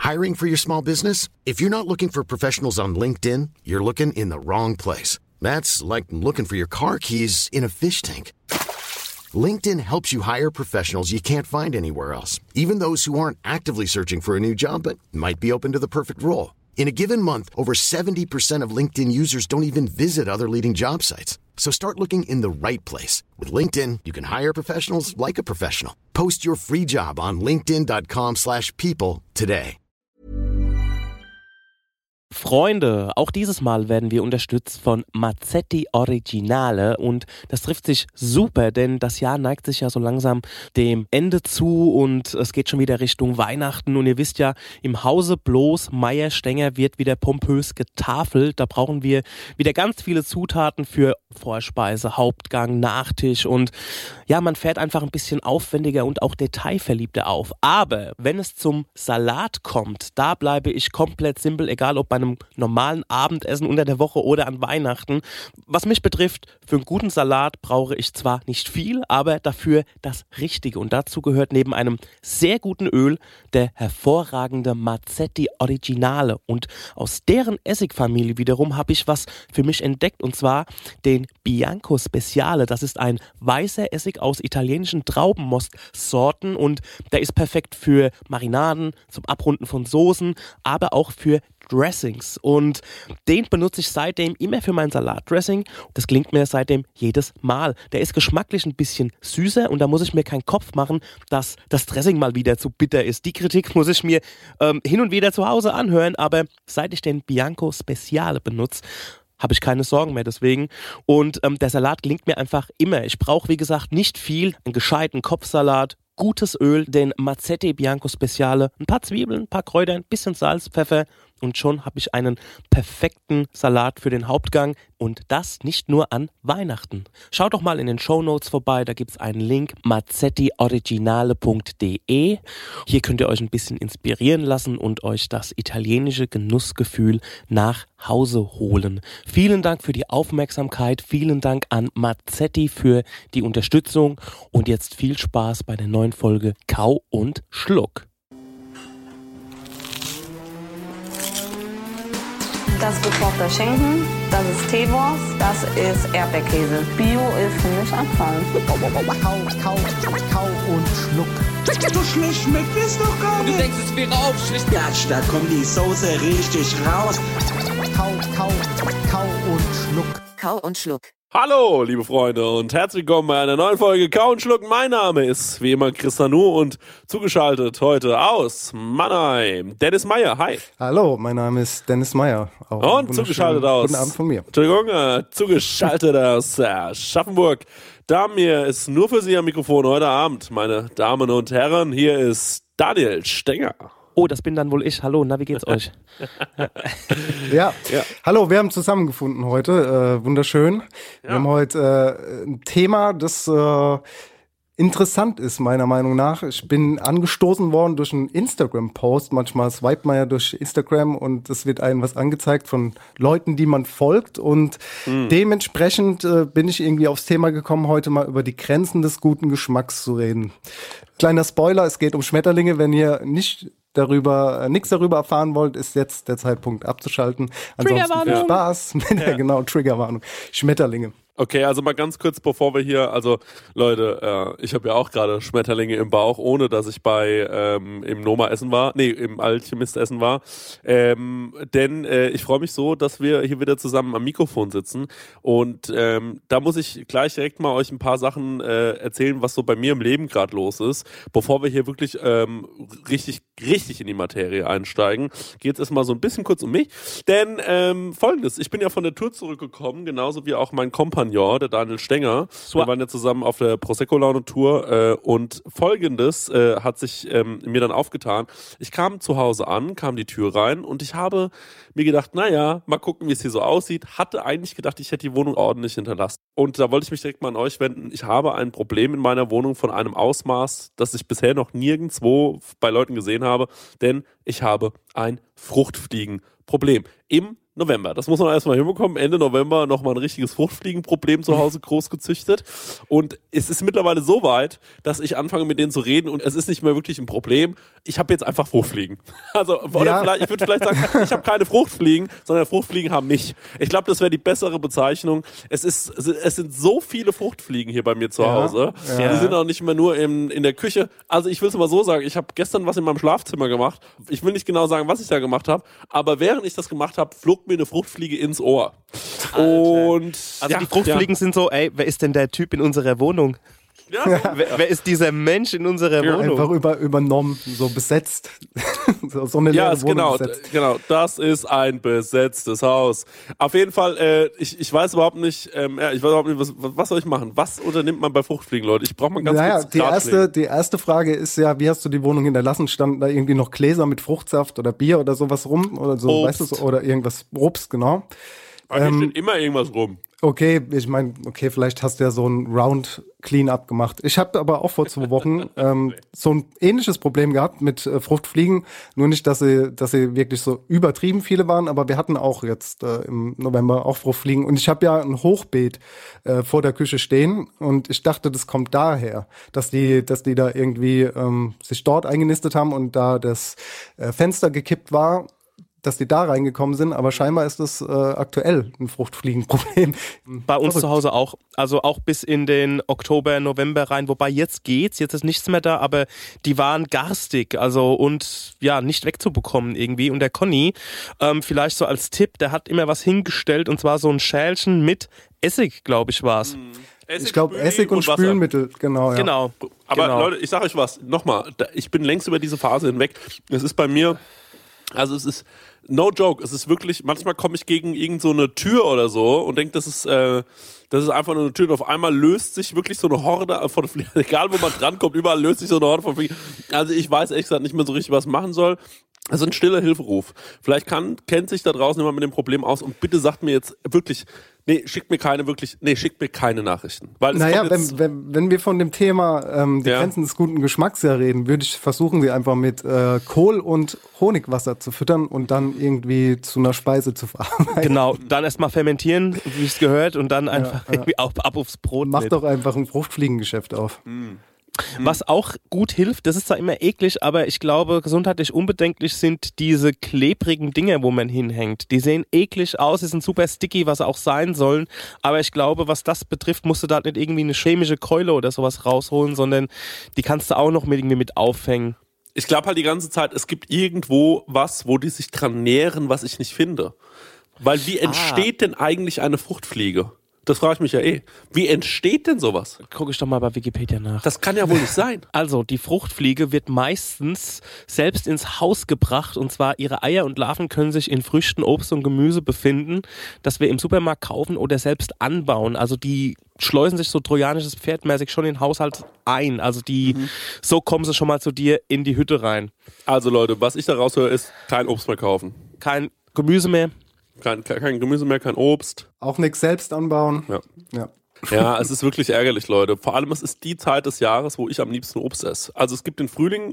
Hiring for your small business? If you're not looking for professionals on LinkedIn, you're looking in the wrong place. That's like looking for your car keys in a fish tank. LinkedIn helps you hire professionals you can't find anywhere else, even those who aren't actively searching for a new job but might be open to the perfect role. In a given month, over 70% of LinkedIn users don't even visit other leading job sites. So start looking in the right place. With LinkedIn, you can hire professionals like a professional. Post your free job on linkedin.com/people today. Freunde, auch dieses Mal werden wir unterstützt von Mazzetti Originale und das trifft sich super, denn das Jahr neigt sich ja so langsam dem Ende zu und es geht schon wieder Richtung Weihnachten und ihr wisst ja, im Hause Bloß Meier-Stenger wird wieder pompös getafelt. Da brauchen wir wieder ganz viele Zutaten für Vorspeise, Hauptgang, Nachtisch und ja, man fährt einfach ein bisschen aufwendiger und auch detailverliebter auf. Aber wenn es zum Salat kommt, da bleibe ich komplett simpel, egal ob bei einem normalen Abendessen unter der Woche oder an Weihnachten. Was mich betrifft, für einen guten Salat brauche ich zwar nicht viel, aber dafür das Richtige. Und dazu gehört neben einem sehr guten Öl der hervorragende Mazzetti Originale. Und aus deren Essigfamilie wiederum habe ich was für mich entdeckt, und zwar den Bianco Speciale. Das ist ein weißer Essig aus italienischen Traubenmostsorten und der ist perfekt für Marinaden, zum Abrunden von Soßen, aber auch für Dressings und den benutze ich seitdem immer für mein Salatdressing. Das gelingt mir seitdem jedes Mal. Der ist geschmacklich ein bisschen süßer und da muss ich mir keinen Kopf machen, dass das Dressing mal wieder zu bitter ist. Die Kritik muss ich mir hin und wieder zu Hause anhören, aber seit ich den Bianco Speciale benutze, habe ich keine Sorgen mehr deswegen. Und der Salat gelingt mir einfach immer. Ich brauche, wie gesagt, nicht viel. Einen gescheiten Kopfsalat, gutes Öl, den Mazzetti Bianco Speciale, ein paar Zwiebeln, ein paar Kräuter, ein bisschen Salz, Pfeffer und schon habe ich einen perfekten Salat für den Hauptgang und das nicht nur an Weihnachten. Schaut doch mal in den Shownotes vorbei, da gibt es einen Link, mazzettioriginale.de. Hier könnt ihr euch ein bisschen inspirieren lassen und euch das italienische Genussgefühl nach Hause holen. Vielen Dank für die Aufmerksamkeit, vielen Dank an Mazzetti für die Unterstützung und jetzt viel Spaß bei der neuen Folge Kau und Schluck. Das ist gekochter Schinken, das ist Teewurst, das ist Erdbeerkäse. Bio ist für mich Abfall. Kau und Schluck. So schlecht schmeckt es doch gar nicht. Du denkst, es wäre aufschlicht. Gatsch, da kommt die Soße richtig raus. Kau und Schluck. Kau und Schluck. Hallo, liebe Freunde und herzlich willkommen bei einer neuen Folge Kau und Schluck. Mein Name ist wie immer Chris Nanu und zugeschaltet heute aus Mannheim, Dennis Meyer. Hi. Hallo, mein Name ist Dennis Meyer. Und zugeschaltet aus... Guten Abend von mir. Entschuldigung, zugeschaltet aus Schaffenburg. Da mir ist nur für Sie am Mikrofon heute Abend, meine Damen und Herren. Hier ist Daniel Stenger. Oh, das bin dann wohl ich. Hallo, na, wie geht's euch? Ja. Hallo, wir haben zusammengefunden heute. Wunderschön. Wir haben heute ein Thema, das interessant ist, meiner Meinung nach. Ich bin angestoßen worden durch einen Instagram-Post. Manchmal swipet man ja durch Instagram und es wird einem was angezeigt von Leuten, die man folgt. Und dementsprechend bin ich irgendwie aufs Thema gekommen, heute mal über die Grenzen des guten Geschmacks zu reden. Kleiner Spoiler, es geht um Schmetterlinge. Wenn ihr nichts darüber erfahren wollt, ist jetzt der Zeitpunkt abzuschalten. Ansonsten viel Spaß. Ja, genau, Triggerwarnung. Schmetterlinge. Okay, also mal ganz kurz, bevor wir hier, also Leute, ich habe ja auch gerade Schmetterlinge im Bauch, ohne dass ich im Noma essen war, im Alchemist essen war, denn ich freue mich so, dass wir hier wieder zusammen am Mikrofon sitzen und da muss ich gleich direkt mal euch ein paar Sachen erzählen, was so bei mir im Leben gerade los ist, bevor wir hier wirklich richtig in die Materie einsteigen, geht es erstmal so ein bisschen kurz um mich, denn Folgendes, ich bin ja von der Tour zurückgekommen, genauso wie auch mein Kompagnon, der Daniel Stenger. Wir waren ja zusammen auf der Prosecco-Laune-Tour und Folgendes hat sich mir dann aufgetan. Ich kam zu Hause an, kam die Tür rein und ich habe mir gedacht, naja, mal gucken, wie es hier so aussieht. Hatte eigentlich gedacht, ich hätte die Wohnung ordentlich hinterlassen. Und da wollte ich mich direkt mal an euch wenden. Ich habe ein Problem in meiner Wohnung von einem Ausmaß, das ich bisher noch nirgendwo bei Leuten gesehen habe, denn ich habe ein Fruchtfliegenproblem. Im November. Das muss man erstmal hinbekommen. Ende November nochmal ein richtiges Fruchtfliegenproblem zu Hause groß gezüchtet. Und es ist mittlerweile so weit, dass ich anfange mit denen zu reden und es ist nicht mehr wirklich ein Problem. Ich habe jetzt einfach Fruchtfliegen. Also, oder ich würde vielleicht sagen, ich habe keine Fruchtfliegen, sondern Fruchtfliegen haben mich. Ich glaube, das wäre die bessere Bezeichnung. Es sind so viele Fruchtfliegen hier bei mir zu Hause. Ja. Die sind auch nicht mehr nur in der Küche. Also ich will es mal so sagen, ich habe gestern was in meinem Schlafzimmer gemacht. Ich will nicht genau sagen, was ich da gemacht habe, aber während ich das gemacht habe, flog mir eine Fruchtfliege ins Ohr. Und also die Fruchtfliegen sind so, ey, wer ist denn der Typ in unserer Wohnung? Ja. Wer ist dieser Mensch in unserer Wohnung? Einfach übernommen, so besetzt. so eine leere Wohnung besetzt. Genau, das ist ein besetztes Haus. Auf jeden Fall, ich weiß überhaupt nicht, was soll ich machen? Was unternimmt man bei Fruchtfliegen, Leute? Ich brauche mal ganz kurz die erste Frage ist ja, wie hast du die Wohnung hinterlassen? Standen da irgendwie noch Gläser mit Fruchtsaft oder Bier oder sowas rum? Oder so, Obst. weißt du, oder irgendwas, Obst, genau. Hier steht immer irgendwas rum. Okay, ich meine, vielleicht hast du ja so ein Round Clean-up gemacht. Ich habe aber auch vor 2 Wochen so ein ähnliches Problem gehabt mit Fruchtfliegen. Nur nicht, dass sie wirklich so übertrieben viele waren, aber wir hatten auch jetzt im November auch Fruchtfliegen. Und ich habe ja ein Hochbeet vor der Küche stehen und ich dachte, das kommt daher, dass die da irgendwie sich dort eingenistet haben und da das Fenster gekippt war, dass die da reingekommen sind, aber scheinbar ist das aktuell ein Fruchtfliegenproblem. Bei uns zu Hause auch, also auch bis in den Oktober, November rein, wobei jetzt ist nichts mehr da, aber die waren garstig, also und ja, nicht wegzubekommen irgendwie. Und der Conny, vielleicht so als Tipp, der hat immer was hingestellt und zwar so ein Schälchen mit Essig, glaube ich, war es. Ich glaube, Essig und Spülmittel, genau. Ja. Genau. Aber Leute, ich sage euch was, nochmal, ich bin längst über diese Phase hinweg. Es ist bei mir, also es ist no joke, es ist wirklich, manchmal komme ich gegen irgend so eine Tür oder so und denke, das ist einfach nur eine Tür und auf einmal löst sich wirklich so eine Horde von Fliegen, egal wo man drankommt, überall löst sich so eine Horde von Fliegen. Also ich weiß ehrlich gesagt nicht mehr so richtig, was machen soll. Also ein stiller Hilferuf. Vielleicht kennt sich da draußen jemand mit dem Problem aus und bitte sagt mir jetzt wirklich, schickt mir keine Nachrichten. Weil wenn wir von dem Thema die Grenzen des guten Geschmacks reden, würde ich versuchen, sie einfach mit Kohl und Honigwasser zu füttern und dann irgendwie zu einer Speise zu verarbeiten. Genau, dann erstmal fermentieren, wie es gehört, und dann einfach irgendwie ab aufs Brot. Mach doch einfach ein Fruchtfliegengeschäft auf. Was auch gut hilft, das ist zwar immer eklig, aber ich glaube, gesundheitlich unbedenklich sind diese klebrigen Dinger, wo man hinhängt. Die sehen eklig aus, die sind super sticky, was sie auch sein sollen, aber ich glaube, was das betrifft, musst du da nicht irgendwie eine chemische Keule oder sowas rausholen, sondern die kannst du auch noch irgendwie mit aufhängen. Ich glaube halt die ganze Zeit, es gibt irgendwo was, wo die sich dran nähren, was ich nicht finde. Weil wie entsteht denn eigentlich eine Fruchtfliege? Das frage ich mich ja Wie entsteht denn sowas? Gucke ich doch mal bei Wikipedia nach. Das kann ja wohl nicht sein. Also, die Fruchtfliege wird meistens selbst ins Haus gebracht, und zwar ihre Eier und Larven können sich in Früchten, Obst und Gemüse befinden, das wir im Supermarkt kaufen oder selbst anbauen. Also die schleusen sich so trojanisches Pferdmäßig schon in den Haushalt ein. Also so kommen sie schon mal zu dir in die Hütte rein. Also Leute, was ich da raushöre, ist kein Obst mehr kaufen. Kein Gemüse mehr. Kein Gemüse mehr, kein Obst. Auch nichts selbst anbauen. Ja. Ja, es ist wirklich ärgerlich, Leute. Vor allem, es ist die Zeit des Jahres, wo ich am liebsten Obst esse. Also es gibt den Frühling,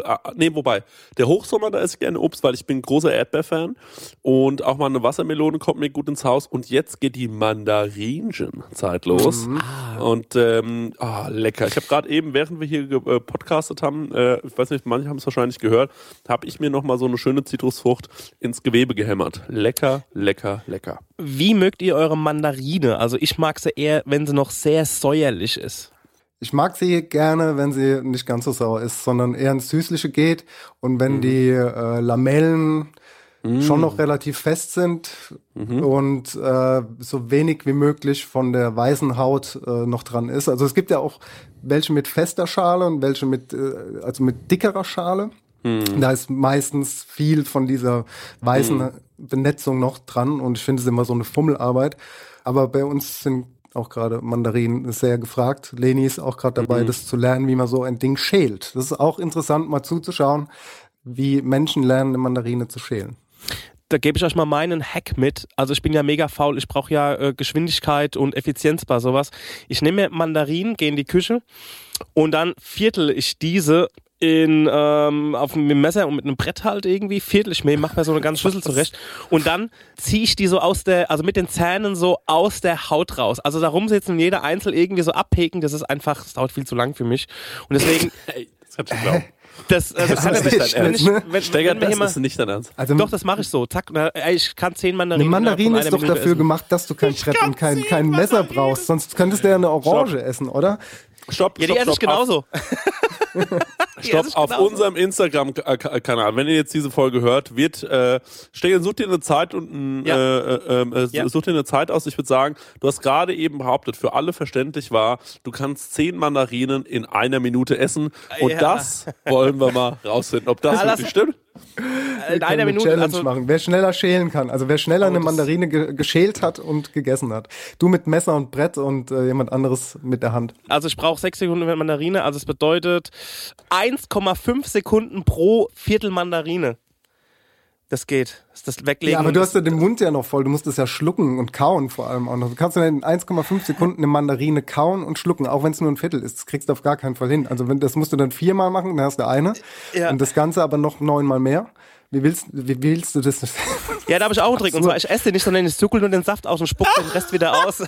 der Hochsommer, da esse ich gerne Obst, weil ich bin großer Erdbeerfan. Und auch mal eine Wassermelone kommt mir gut ins Haus. Und jetzt geht die Mandarinchen-Zeit los. Und lecker. Ich habe gerade eben, während wir hier podcastet haben, ich weiß nicht, manche haben es wahrscheinlich gehört, habe ich mir nochmal so eine schöne Zitrusfrucht ins Gewebe gehämmert. Lecker, lecker, lecker. Wie mögt ihr eure Mandarine? Also ich mag sie eher, wenn sie noch sehr säuerlich ist. Ich mag sie gerne, wenn sie nicht ganz so sauer ist, sondern eher ins Süßliche geht. Und wenn die Lamellen schon noch relativ fest sind und so wenig wie möglich von der weißen Haut noch dran ist. Also es gibt ja auch welche mit fester Schale und welche mit dickerer Schale. Da ist meistens viel von dieser weißen Benetzung noch dran und ich finde es immer so eine Fummelarbeit. Aber bei uns sind auch gerade Mandarinen sehr gefragt. Leni ist auch gerade dabei, das zu lernen, wie man so ein Ding schält. Das ist auch interessant, mal zuzuschauen, wie Menschen lernen, eine Mandarine zu schälen. Da gebe ich euch mal meinen Hack mit. Also ich bin ja mega faul, ich brauche ja Geschwindigkeit und Effizienz bei sowas. Ich nehme mir Mandarinen, gehe in die Küche und dann viertel ich diese auf dem Messer und mit einem Brett halt irgendwie, mach mir so eine ganze Schüssel zurecht und dann ziehe ich die so mit den Zähnen so aus der Haut raus. Also da rumsitzen und jeder einzeln irgendwie so abheken, das dauert viel zu lang für mich. Und deswegen... Das kannst du glauben. Das ist nicht dein Ernst. Also, doch, das mache ich so. Zack, ich kann 10 Mandarinen. Eine Mandarine ist doch dafür essen. gemacht, dass du kein Brett und kein Messer brauchst. Sonst könntest du ja eine Orange essen, oder? Stopp, esse ich genauso. Stopp, auf unserem Instagram-Kanal, wenn ihr jetzt diese Folge hört, Stegen, such dir eine Zeit such dir eine Zeit aus. Ich würde sagen, du hast gerade eben behauptet, für alle verständlich war, du kannst 10 Mandarinen in 1 Minute essen und das wollen wir mal rausfinden, ob das wirklich stimmt. In einer Minute Challenge machen. Wer schneller schälen kann, also wer schneller eine Mandarine geschält hat und gegessen hat. Du mit Messer und Brett und jemand anderes mit der Hand. Also ich brauche 6 Sekunden mit Mandarine, also es bedeutet 1,5 Sekunden pro Viertel Mandarine. Das geht. Das Weglegen. Ja, aber du hast ja den Mund ja noch voll. Du musst es ja schlucken und kauen vor allem auch noch. Du kannst ja in 1,5 Sekunden eine Mandarine kauen und schlucken, auch wenn es nur ein Viertel ist. Das kriegst du auf gar keinen Fall hin. Also das musst du dann 4-mal machen, dann hast du eine. Ja. Und das Ganze aber noch 9-mal mehr. Wie willst du das? Ja, da habe ich auch einen Trick. Und zwar, ich esse den nicht, sondern ich zuckel nur den Saft aus und spuck den Rest wieder aus.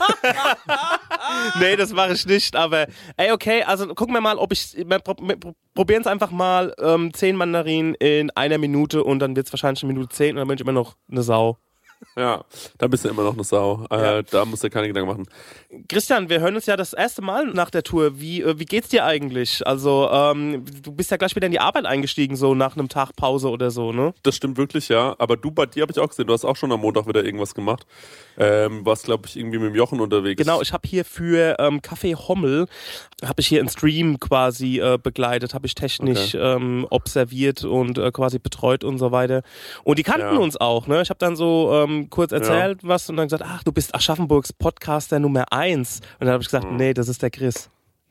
Nee, das mache ich nicht. Aber, okay, also gucken wir mal, probieren es einfach mal 10 Mandarinen in 1 Minute und dann wird es wahrscheinlich 1 Minute 10 und dann bin ich immer noch eine Sau. Ja, da bist du immer noch eine Sau. Da musst du keine Gedanken machen. Christian, wir hören uns ja das erste Mal nach der Tour. Wie geht's dir eigentlich? Also, du bist ja gleich wieder in die Arbeit eingestiegen, so nach einem Tag Pause oder so, ne? Das stimmt wirklich, ja. Aber bei dir habe ich auch gesehen, du hast auch schon am Montag wieder irgendwas gemacht. Warst, glaube ich, irgendwie mit dem Jochen unterwegs. Genau, ich habe hier für Café Hommel, habe ich hier einen Stream quasi begleitet, habe ich technisch observiert und quasi betreut und so weiter. Und die kannten uns auch, ne? Ich habe dann so kurz erzählt was und dann gesagt, du bist Aschaffenburgs Podcaster Nummer 1. Und dann habe ich gesagt, nee, das ist der Chris.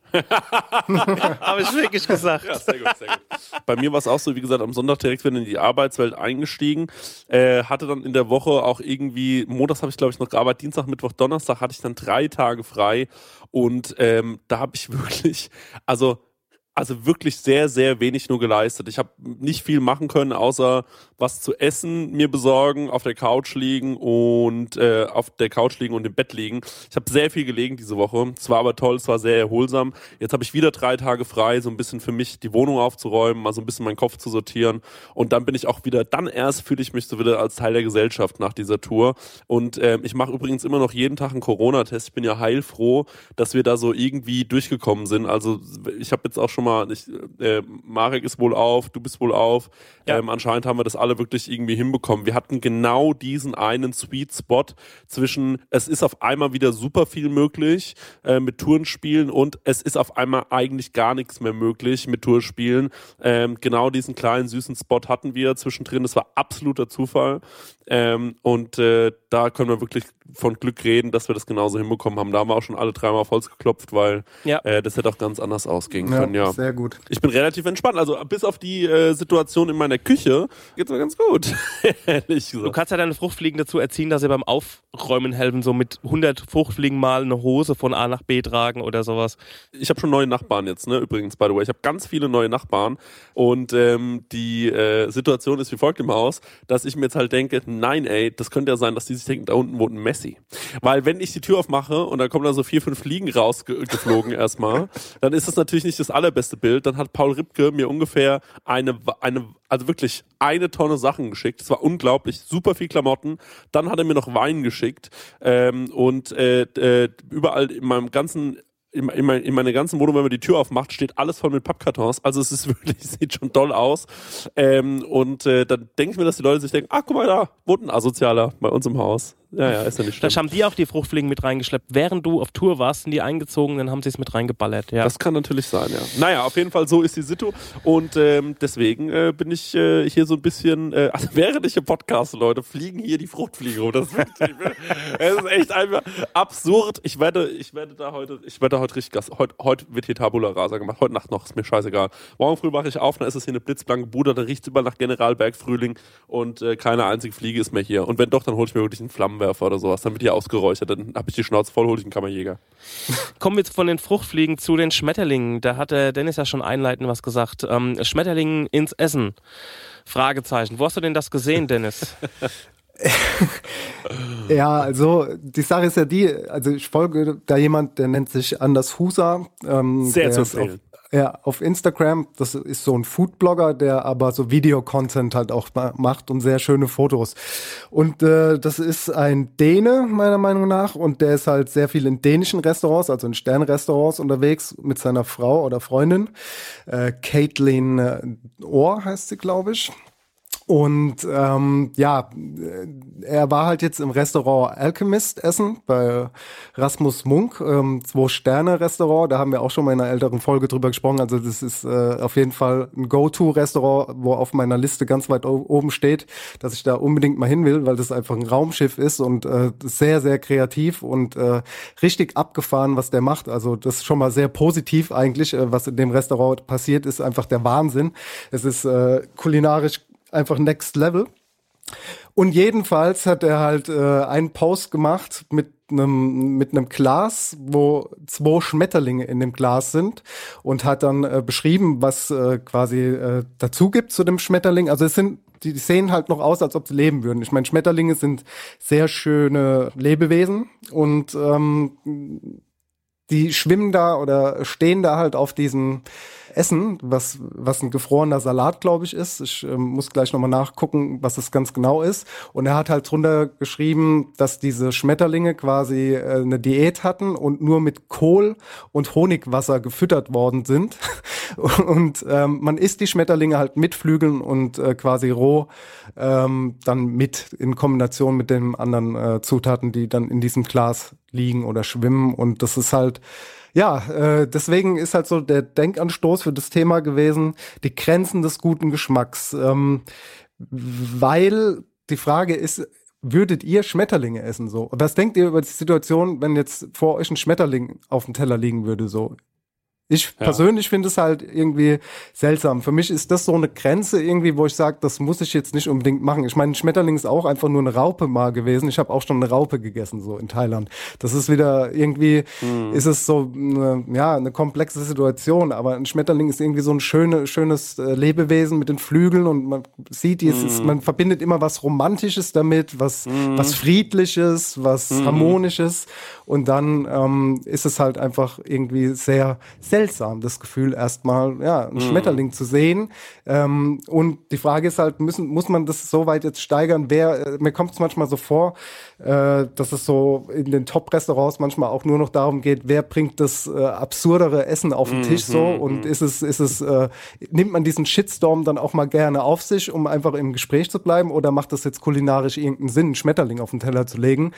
Habe ich wirklich gesagt. Ja, sehr gut, sehr gut. Bei mir war es auch so, wie gesagt, am Sonntag direkt wieder in die Arbeitswelt eingestiegen. Hatte dann in der Woche auch irgendwie, montags habe ich glaube ich noch gearbeitet, Dienstag, Mittwoch, Donnerstag hatte ich dann 3 Tage frei und da habe ich wirklich, also wirklich sehr, sehr wenig nur geleistet. Ich habe nicht viel machen können, außer was zu essen mir besorgen, auf der Couch liegen und im Bett liegen. Ich habe sehr viel gelegen diese Woche. Es war aber toll, es war sehr erholsam. Jetzt habe ich wieder 3 Tage frei, so ein bisschen für mich die Wohnung aufzuräumen, mal so ein bisschen meinen Kopf zu sortieren. Und dann bin ich auch wieder, dann erst fühle ich mich so wieder als Teil der Gesellschaft nach dieser Tour. Und ich mache übrigens immer noch jeden Tag einen Corona-Test. Ich bin ja heilfroh, dass wir da so irgendwie durchgekommen sind. Also ich habe jetzt auch schon mal, Marek ist wohl auf, du bist wohl auf. Ja. Anscheinend haben wir das alle wirklich irgendwie hinbekommen. Wir hatten genau diesen einen Sweet Spot zwischen, es ist auf einmal wieder super viel möglich mit Tourenspielen und es ist auf einmal eigentlich gar nichts mehr möglich mit Tourspielen. Genau diesen kleinen süßen Spot hatten wir zwischendrin. Das war absoluter Zufall. Und da können wir wirklich von Glück reden, dass wir das genauso hinbekommen haben. Da haben wir auch schon alle 3-mal auf Holz geklopft, weil das hätte auch ganz anders ausgehen können. Ja, sehr gut. Ich bin relativ entspannt. Also bis auf die Situation in meiner Küche geht's mir ganz gut. Ehrlich gesagt. Du kannst ja deine Fruchtfliegen dazu erziehen, dass sie beim Aufräumen helfen, so mit 100 Fruchtfliegen mal eine Hose von A nach B tragen oder sowas. Ich habe schon neue Nachbarn jetzt, ne? Übrigens, by the way. Ich habe ganz viele neue Nachbarn und die Situation ist wie folgt im Haus, dass ich mir jetzt halt denke, nein, das könnte ja sein, dass die sich denken, da unten wohnt ein Messi. Weil wenn ich die Tür aufmache und da kommen da so 4-5 Fliegen rausgeflogen erstmal, dann ist das natürlich nicht das allerbeste Bild. Dann hat Paul Ripke mir ungefähr also wirklich 1 Tonne Sachen geschickt. Das war unglaublich, super viel Klamotten. Dann hat er mir noch Wein geschickt und überall in meinem ganzen in meiner ganzen Wohnung, wenn man die Tür aufmacht, steht alles voll mit Pappkartons. Also es ist wirklich, sieht schon toll aus. Dann denke ich mir, dass die Leute sich denken, guck mal da, wohnt ein Asozialer bei uns im Haus. Ja, ist ja nicht schlimm. Vielleicht haben die auch die Fruchtfliegen mit reingeschleppt. Während du auf Tour warst, sind die eingezogen, dann haben sie es mit reingeballert. Ja. Das kann natürlich sein, ja. Naja, auf jeden Fall, so ist die Situ. Und deswegen bin ich hier so ein bisschen, also während ich im Podcast, Leute, fliegen hier die Fruchtfliegen rum. Das ist wirklich, es ist echt einfach absurd. Ich werde da heute richtig Gas. Heute wird hier Tabula Rasa gemacht. Heute Nacht noch, ist mir scheißegal. Morgen früh wache ich auf, dann ist es hier eine blitzblanke Bude, da riecht es überall nach Generalberg Frühling und keine einzige Fliege ist mehr hier. Und wenn doch, dann hole ich mir wirklich einen Flammenwerfer Flammenwerfer oder sowas. Dann wird die ausgeräuchert. Dann habe ich die Schnauze voll, hole ich einen Kammerjäger. Kommen wir jetzt von den Fruchtfliegen zu den Schmetterlingen. Da hat der Dennis ja schon einleitend was gesagt. Schmetterlingen ins Essen. Fragezeichen. Wo hast du denn das gesehen, Dennis? Ja, also die Sache ist ja die, also ich folge da jemand, der nennt sich Anders Huser. Sehr zu empfehlen. Auf Instagram, das ist so ein Foodblogger, der aber so Videocontent halt auch macht und sehr schöne Fotos. Und das ist ein Däne, meiner Meinung nach, und der ist halt sehr viel in dänischen Restaurants, also in Sternrestaurants unterwegs mit seiner Frau oder Freundin. Caitlin Orr heißt sie, glaube ich. Und er war halt jetzt im Restaurant Alchemist essen bei Rasmus Munk, 2-Sterne-Restaurant. Da haben wir auch schon mal in einer älteren Folge drüber gesprochen. Also das ist auf jeden Fall ein Go-To-Restaurant, wo auf meiner Liste ganz weit oben steht, dass ich da unbedingt mal hin will, weil das einfach ein Raumschiff ist und sehr, sehr kreativ und richtig abgefahren, was der macht. Also das ist schon mal sehr positiv eigentlich, was in dem Restaurant passiert, ist einfach der Wahnsinn. Es ist kulinarisch einfach next level. Und jedenfalls hat er halt einen Post gemacht mit einem Glas, wo 2 Schmetterlinge in dem Glas sind und hat dann beschrieben, was quasi dazu gibt zu dem Schmetterling. Also die sehen halt noch aus, als ob sie leben würden. Ich meine, Schmetterlinge sind sehr schöne Lebewesen und die schwimmen da oder stehen da halt auf diesem Essen, was ein gefrorener Salat, glaube ich, ist. Ich muss gleich nochmal nachgucken, was das ganz genau ist. Und er hat halt drunter geschrieben, dass diese Schmetterlinge quasi eine Diät hatten und nur mit Kohl und Honigwasser gefüttert worden sind. Und man isst die Schmetterlinge halt mit Flügeln und quasi roh dann mit in Kombination mit den anderen Zutaten, die dann in diesem Glas liegen oder schwimmen. Und das ist halt deswegen ist halt so der Denkanstoß für das Thema gewesen, die Grenzen des guten Geschmacks. Weil die Frage ist, würdet ihr Schmetterlinge essen so? Was denkt ihr über die Situation, wenn jetzt vor euch ein Schmetterling auf dem Teller liegen würde so? Ich persönlich finde es halt irgendwie seltsam. Für mich ist das so eine Grenze irgendwie, wo ich sage, das muss ich jetzt nicht unbedingt machen. Ich meine, ein Schmetterling ist auch einfach nur eine Raupe mal gewesen. Ich habe auch schon eine Raupe gegessen, so in Thailand. Das ist wieder irgendwie, ist es so eine komplexe Situation. Aber ein Schmetterling ist irgendwie so ein schönes Lebewesen mit den Flügeln und man sieht, man verbindet immer was Romantisches damit, was Friedliches, was Harmonisches. Und dann ist es halt einfach irgendwie sehr seltsam, das Gefühl erstmal, einen Schmetterling zu sehen. Und die Frage ist halt, muss man das so weit jetzt steigern? Mir kommt es manchmal so vor, dass es so in den Top-Restaurants manchmal auch nur noch darum geht, wer bringt das absurdere Essen auf den Tisch so und nimmt man diesen Shitstorm dann auch mal gerne auf sich, um einfach im Gespräch zu bleiben, oder macht das jetzt kulinarisch irgendeinen Sinn, einen Schmetterling auf den Teller zu legen?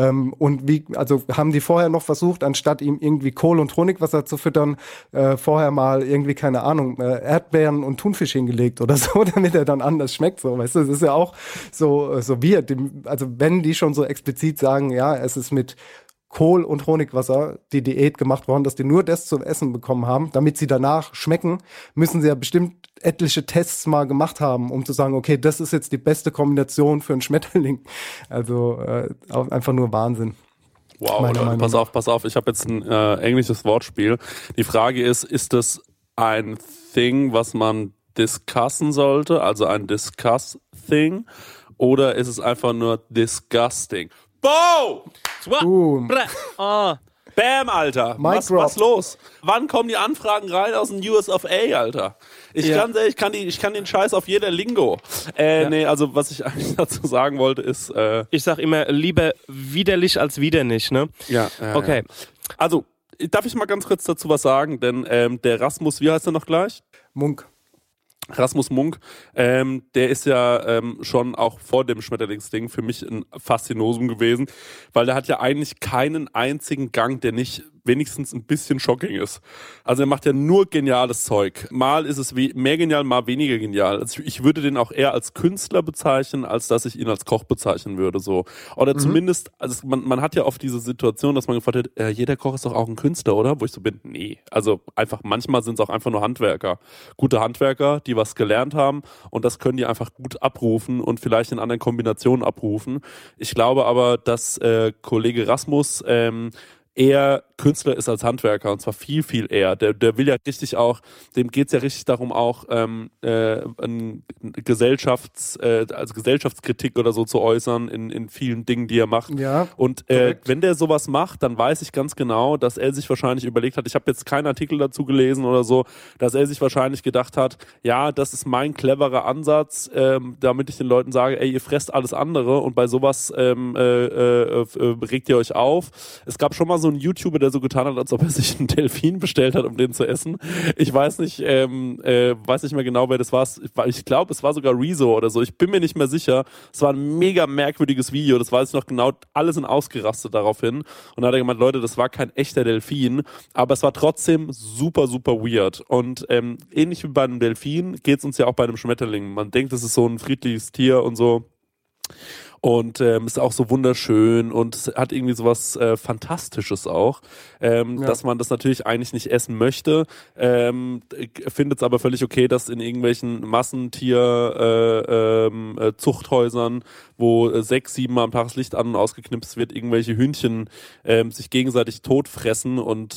Also haben die vorher noch versucht, anstatt ihm irgendwie Kohl und Honigwasser zu füttern, vorher mal irgendwie, keine Ahnung, Erdbeeren und Thunfisch hingelegt oder so, damit er dann anders schmeckt, so, weißt du, das ist ja auch so weird. Also wenn die schon so explizit sagen, ja, es ist mit Kohl und Honigwasser die Diät gemacht worden, dass die nur das zum Essen bekommen haben, damit sie danach schmecken, müssen sie ja bestimmt etliche Tests mal gemacht haben, um zu sagen, okay, das ist jetzt die beste Kombination für einen Schmetterling. Also einfach nur Wahnsinn. Wow, pass auf, ich habe jetzt ein englisches Wortspiel. Die Frage ist das ein Thing, was man discussen sollte, also ein Discuss-Thing, oder ist es einfach nur disgusting? Boom! Bam, Alter. Was los? Wann kommen die Anfragen rein aus dem US of A, Alter? Ich kann den Scheiß auf jeder Lingo. Nee, also was ich eigentlich dazu sagen wollte ist... ich sag immer, lieber widerlich als widerlich, ne? Ja. Okay. Ja. Also, darf ich mal ganz kurz dazu was sagen? Denn der Rasmus, wie heißt er noch gleich? Munk. Rasmus Munk, der ist ja schon auch vor dem Schmetterlingsding für mich ein Faszinosum gewesen, weil der hat ja eigentlich keinen einzigen Gang, der nicht wenigstens ein bisschen shocking ist. Also er macht ja nur geniales Zeug. Mal ist es mehr genial, mal weniger genial. Also ich würde den auch eher als Künstler bezeichnen, als dass ich ihn als Koch bezeichnen würde. So. Oder zumindest, also man hat ja oft diese Situation, dass man gefragt hat, jeder Koch ist doch auch ein Künstler, oder? Wo ich so bin, nee. Also einfach, manchmal sind es auch einfach nur Handwerker. Gute Handwerker, die was gelernt haben und das können die einfach gut abrufen und vielleicht in anderen Kombinationen abrufen. Ich glaube aber, dass Kollege Rasmus eher Künstler ist als Handwerker und zwar viel, viel eher. Der will ja richtig auch, dem geht's ja richtig darum auch als Gesellschaftskritik oder so zu äußern in vielen Dingen, die er macht. Ja, und wenn der sowas macht, dann weiß ich ganz genau, dass er sich wahrscheinlich überlegt hat, ich habe jetzt keinen Artikel dazu gelesen oder so, dass er sich wahrscheinlich gedacht hat, ja, das ist mein cleverer Ansatz, damit ich den Leuten sage, ey, ihr fresst alles andere und bei sowas regt ihr euch auf. Es gab schon mal so einen YouTuber, der so getan hat, als ob er sich einen Delfin bestellt hat, um den zu essen. Ich weiß nicht mehr genau, wer das war. Ich glaube, es war sogar Rezo oder so. Ich bin mir nicht mehr sicher. Es war ein mega merkwürdiges Video. Das weiß ich noch genau. Alle sind ausgerastet daraufhin. Und da hat er gemeint, Leute, das war kein echter Delfin, aber es war trotzdem super, super weird. Und ähnlich wie bei einem Delfin geht es uns ja auch bei einem Schmetterling. Man denkt, es ist so ein friedliches Tier und so. Und ist auch so wunderschön und es hat irgendwie sowas Fantastisches auch, dass man das natürlich eigentlich nicht essen möchte, findet es aber völlig okay, dass in irgendwelchen Massentier-Zuchthäusern, wo 6, 7 Mal am Tag das Licht an- und ausgeknipst wird, irgendwelche Hühnchen sich gegenseitig totfressen und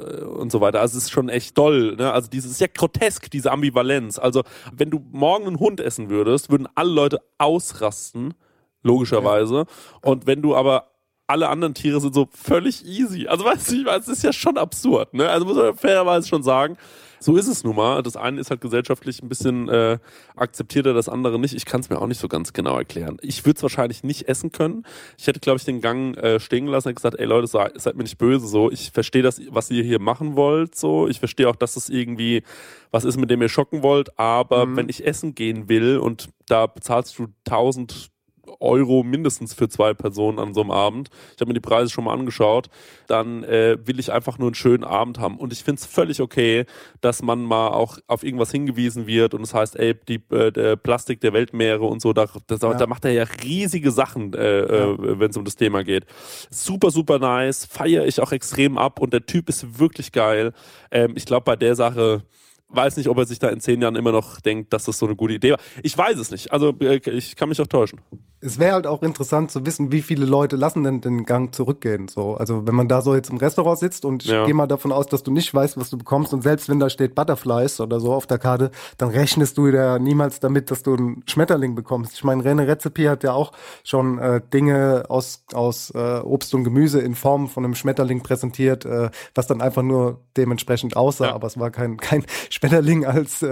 so weiter. Also es ist schon echt doll, ne? Also dieses ist ja grotesk, diese Ambivalenz. Also wenn du morgen einen Hund essen würdest, würden alle Leute ausrasten, logischerweise. Ja. Und wenn du aber alle anderen Tiere sind so völlig easy. Also weißt du, es ist ja schon absurd, ne? Also muss man fairerweise schon sagen, so ist es nun mal. Das eine ist halt gesellschaftlich ein bisschen akzeptierter, das andere nicht. Ich kann es mir auch nicht so ganz genau erklären. Ich würde es wahrscheinlich nicht essen können. Ich hätte, glaube ich, den Gang stehen gelassen und gesagt, ey Leute, seid mir nicht böse. So, ich verstehe das, was ihr hier machen wollt. So, ich verstehe auch, dass das irgendwie was ist, mit dem ihr schocken wollt. Aber wenn ich essen gehen will und da bezahlst du 1.000 Euro mindestens für 2 Personen an so einem Abend. Ich habe mir die Preise schon mal angeschaut. Dann will ich einfach nur einen schönen Abend haben. Und ich finde es völlig okay, dass man mal auch auf irgendwas hingewiesen wird und es heißt, ey, der Plastik der Weltmeere und so, da macht er ja riesige Sachen, wenn es um das Thema geht. Super, super nice. Feiere ich auch extrem ab und der Typ ist wirklich geil. Ich glaube, bei der Sache weiß nicht, ob er sich da in 10 Jahren immer noch denkt, dass das so eine gute Idee war. Ich weiß es nicht. Also ich kann mich auch täuschen. Es wäre halt auch interessant zu wissen, wie viele Leute lassen denn den Gang zurückgehen. So, also wenn man da so jetzt im Restaurant sitzt und ich gehe mal davon aus, dass du nicht weißt, was du bekommst und selbst wenn da steht Butterflies oder so auf der Karte, dann rechnest du ja niemals damit, dass du einen Schmetterling bekommst. Ich meine, René Redzepi hat ja auch schon Dinge aus Obst und Gemüse in Form von einem Schmetterling präsentiert, was dann einfach nur dementsprechend aussah, aber es war kein Schmetterling als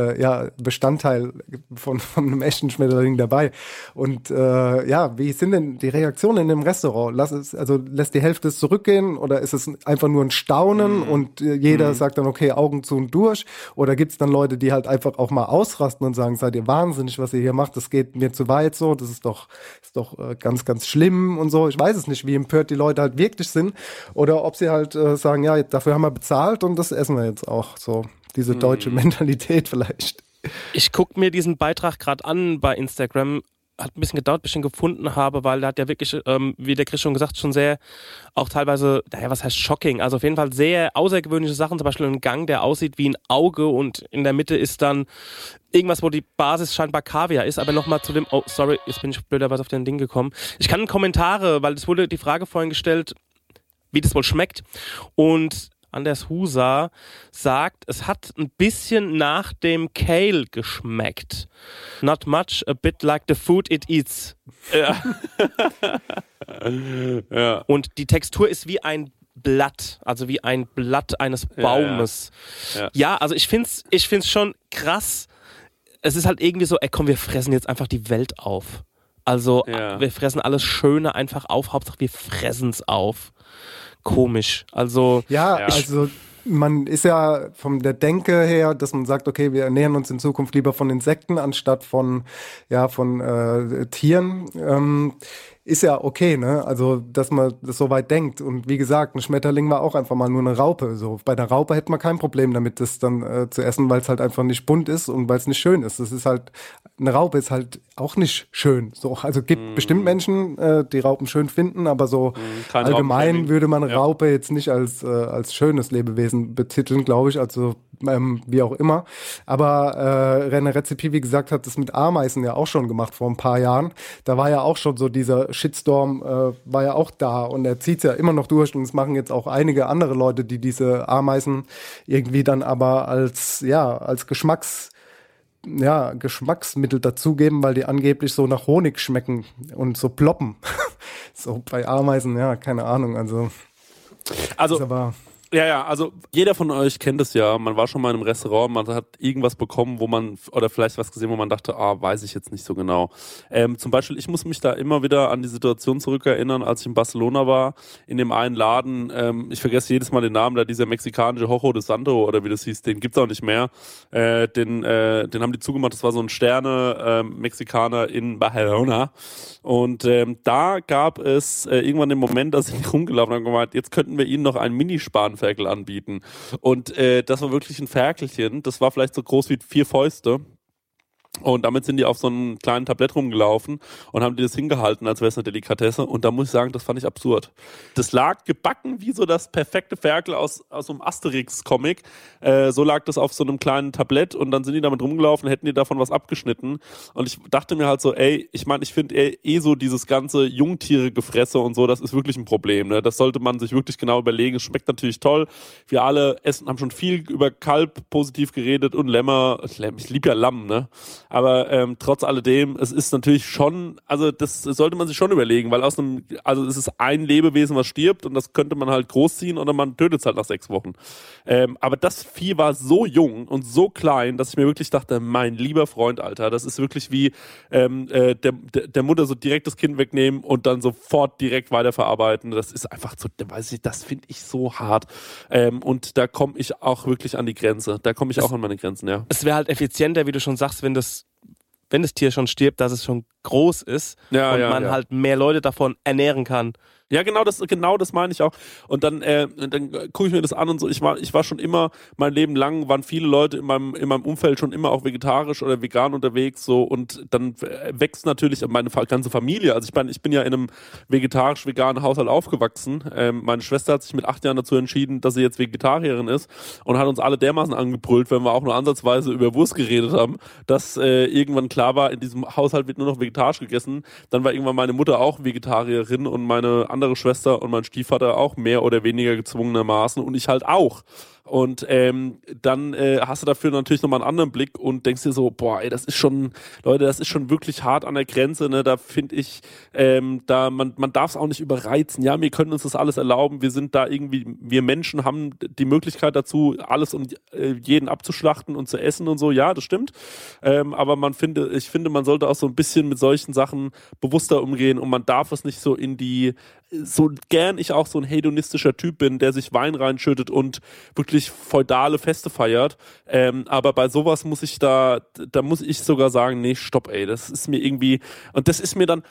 Bestandteil von einem echten Schmetterling dabei. Und wie sind denn die Reaktionen in dem Restaurant? Lässt die Hälfte es zurückgehen oder ist es einfach nur ein Staunen und jeder sagt dann, okay, Augen zu und durch? Oder gibt es dann Leute, die halt einfach auch mal ausrasten und sagen, seid ihr wahnsinnig, was ihr hier macht, das geht mir zu weit so, das ist doch ganz, ganz schlimm und so. Ich weiß es nicht, wie empört die Leute halt wirklich sind oder ob sie halt sagen, ja, dafür haben wir bezahlt und das essen wir jetzt auch. So diese deutsche Mentalität vielleicht. Ich gucke mir diesen Beitrag gerade an bei Instagram. Hat ein bisschen gedauert, bis ich ihn gefunden habe, weil der hat ja wirklich, wie der Chris schon gesagt, schon sehr, auch teilweise, was heißt shocking, also auf jeden Fall sehr außergewöhnliche Sachen, zum Beispiel ein Gang, der aussieht wie ein Auge und in der Mitte ist dann irgendwas, wo die Basis scheinbar Kaviar ist, aber nochmal zu dem, oh sorry, jetzt bin ich blöderweise auf den Ding gekommen. Ich kann in Kommentare, weil es wurde die Frage vorhin gestellt, wie das wohl schmeckt und Anders Husa sagt, es hat ein bisschen nach dem Kale geschmeckt. Not much, a bit like the food it eats. Ja. Ja. Und die Textur ist wie ein Blatt, also wie ein Blatt eines Baumes. Ja, also ich find's schon krass. Es ist halt irgendwie so, ey komm, wir fressen jetzt einfach die Welt auf. Also wir fressen alles Schöne einfach auf, Hauptsache wir fressen's auf. Komisch. Also also man ist ja von der Denke her, dass man sagt, okay, wir ernähren uns in Zukunft lieber von Insekten anstatt von Tieren. ist ja okay, ne? Also, dass man das so weit denkt. Und wie gesagt, ein Schmetterling war auch einfach mal nur eine Raupe. So, bei der Raupe hätte man kein Problem damit, das dann zu essen, weil es halt einfach nicht bunt ist und weil es nicht schön ist. Das ist halt, eine Raupe ist halt auch nicht schön. So, also gibt bestimmt Menschen, die Raupen schön finden, aber so allgemein würde man Raupe jetzt nicht als schönes Lebewesen betiteln, glaube ich. Also wie auch immer. Aber René Redzepi, wie gesagt, hat das mit Ameisen ja auch schon gemacht vor ein paar Jahren. Da war ja auch schon so dieser Shitstorm, war ja auch da und er zieht es ja immer noch durch und es machen jetzt auch einige andere Leute, die diese Ameisen irgendwie dann aber als Geschmacksmittel dazugeben, weil die angeblich so nach Honig schmecken und so ploppen. So bei Ameisen, ja, keine Ahnung, also Ja, also jeder von euch kennt es ja, man war schon mal in einem Restaurant, man hat irgendwas bekommen, oder vielleicht was gesehen, wo man dachte, weiß ich jetzt nicht so genau. Zum Beispiel, ich muss mich da immer wieder an die Situation zurückerinnern, als ich in Barcelona war, in dem einen Laden, ich vergesse jedes Mal den Namen, da dieser mexikanische Jojo de Santo oder wie das hieß, den gibt's auch nicht mehr, den haben die zugemacht, das war so ein Sterne-Mexikaner in Barcelona und da gab es irgendwann den Moment, dass ich rumgelaufen habe und gemeint, jetzt könnten wir Ihnen noch einen Minispanferkel anbieten. Und das war wirklich ein Ferkelchen. Das war vielleicht so groß wie 4 Fäuste. Und damit sind die auf so einem kleinen Tablett rumgelaufen und haben die das hingehalten, als wäre es eine Delikatesse. Und da muss ich sagen, das fand ich absurd. Das lag gebacken wie so das perfekte Ferkel aus so einem Asterix-Comic. So lag das auf so einem kleinen Tablett und dann sind die damit rumgelaufen, hätten die davon was abgeschnitten. Und ich dachte mir halt so, ich finde so dieses ganze Jungtiere-Gefresse und so, das ist wirklich ein Problem. Ne? Das sollte man sich wirklich genau überlegen. Es schmeckt natürlich toll. Wir alle haben schon viel über Kalb positiv geredet und Lämmer. Ich liebe ja Lamm, ne? Aber trotz alledem, es ist natürlich schon, also das sollte man sich schon überlegen, weil es ist ein Lebewesen, was stirbt und das könnte man halt großziehen oder man tötet es halt nach 6 Wochen. Aber das Vieh war so jung und so klein, dass ich mir wirklich dachte, mein lieber Freund, Alter, das ist wirklich wie der Mutter so direkt das Kind wegnehmen und dann sofort direkt weiterverarbeiten. Das ist einfach so, das finde ich so hart. Und da komme ich auch wirklich an die Grenze. Da komme ich auch an meine Grenzen, ja. Es wäre halt effizienter, wie du schon sagst, wenn das Tier schon stirbt, dass es schon groß ist und man halt mehr Leute davon ernähren kann. Ja, genau das meine ich auch. Und dann gucke ich mir das an und so. Ich war schon immer, mein Leben lang waren viele Leute in meinem Umfeld schon immer auch vegetarisch oder vegan unterwegs, so. Und dann wächst natürlich meine ganze Familie. Also ich bin ja in einem vegetarisch-veganen Haushalt aufgewachsen. Meine Schwester hat sich mit 8 Jahren dazu entschieden, dass sie jetzt Vegetarierin ist und hat uns alle dermaßen angebrüllt, wenn wir auch nur ansatzweise über Wurst geredet haben, dass irgendwann klar war, in diesem Haushalt wird nur noch vegetarisch gegessen. Dann war irgendwann meine Mutter auch Vegetarierin und meine andere Schwester und mein Stiefvater auch mehr oder weniger gezwungenermaßen und ich halt auch. Und dann hast du dafür natürlich nochmal einen anderen Blick und denkst dir so, das ist schon wirklich hart an der Grenze, ne? Da finde ich, man darf es auch nicht überreizen. Ja, wir können uns das alles erlauben. Wir sind da irgendwie, wir Menschen haben die Möglichkeit dazu, alles und jeden abzuschlachten und zu essen und so. Ja, das stimmt. Aber ich finde, man sollte auch so ein bisschen mit solchen Sachen bewusster umgehen und man darf es nicht so so gern ich auch so ein hedonistischer Typ bin, der sich Wein reinschüttet und wirklich feudale Feste feiert. Aber bei sowas muss ich da muss ich sogar sagen, nee, stopp, das ist mir irgendwie, und das ist mir dann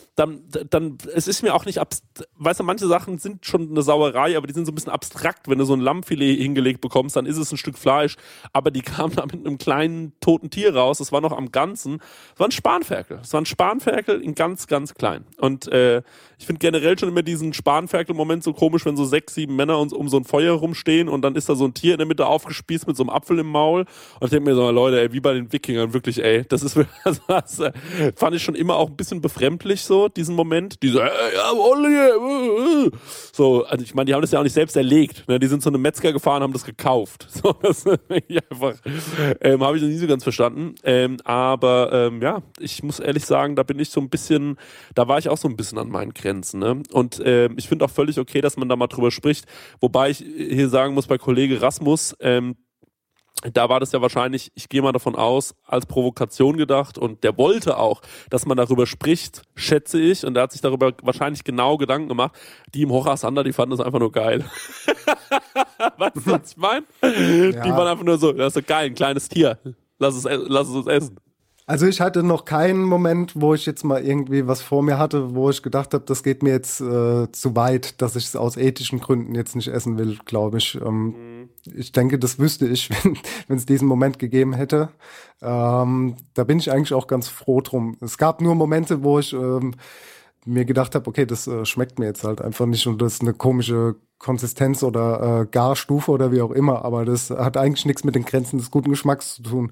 es ist mir auch nicht, weißt du, manche Sachen sind schon eine Sauerei, aber die sind so ein bisschen abstrakt. Wenn du so ein Lammfilet hingelegt bekommst, dann ist es ein Stück Fleisch, aber die kamen da mit einem kleinen toten Tier raus, das war noch am Ganzen. Es war ein Spanferkel in ganz, ganz klein. Und ich finde generell schon immer diesen Spanferkel-Moment so komisch, wenn so 6, 7 Männer um so ein Feuer rumstehen und dann ist da so ein Tier in der Mitte aufgespießt mit so einem Apfel im Maul. Und ich denke mir so, Leute, wie bei den Wikingern, wirklich, das ist, das fand ich schon immer auch ein bisschen befremdlich, so, diesen Moment. So, also ich meine, die haben das ja auch nicht selbst erlegt, ne? Die sind zu einem Metzger gefahren, haben das gekauft. So, das einfach, habe ich noch nie so ganz verstanden. Aber ich muss ehrlich sagen, da war ich auch so ein bisschen an meinen Grenzen, ne? Und ich finde auch völlig okay, dass man da mal drüber spricht. Wobei ich hier sagen muss, bei Kollege Rasmus, da war das ja wahrscheinlich, ich gehe mal davon aus, als Provokation gedacht und der wollte auch, dass man darüber spricht, schätze ich, und der hat sich darüber wahrscheinlich genau Gedanken gemacht. Die im Hochhasander, die fanden das einfach nur geil. Weißt du, was ich meine? Ja. Die waren einfach nur so, das ist so geil, ein kleines Tier, lass es uns essen. Also ich hatte noch keinen Moment, wo ich jetzt mal irgendwie was vor mir hatte, wo ich gedacht habe, das geht mir jetzt zu weit, dass ich es aus ethischen Gründen jetzt nicht essen will, glaube ich. Ich denke, das wüsste ich, wenn es diesen Moment gegeben hätte. Da bin ich eigentlich auch ganz froh drum. Es gab nur Momente, wo ich mir gedacht habe, okay, das schmeckt mir jetzt halt einfach nicht und das ist eine komische Konsistenz oder Garstufe oder wie auch immer, aber das hat eigentlich nichts mit den Grenzen des guten Geschmacks zu tun.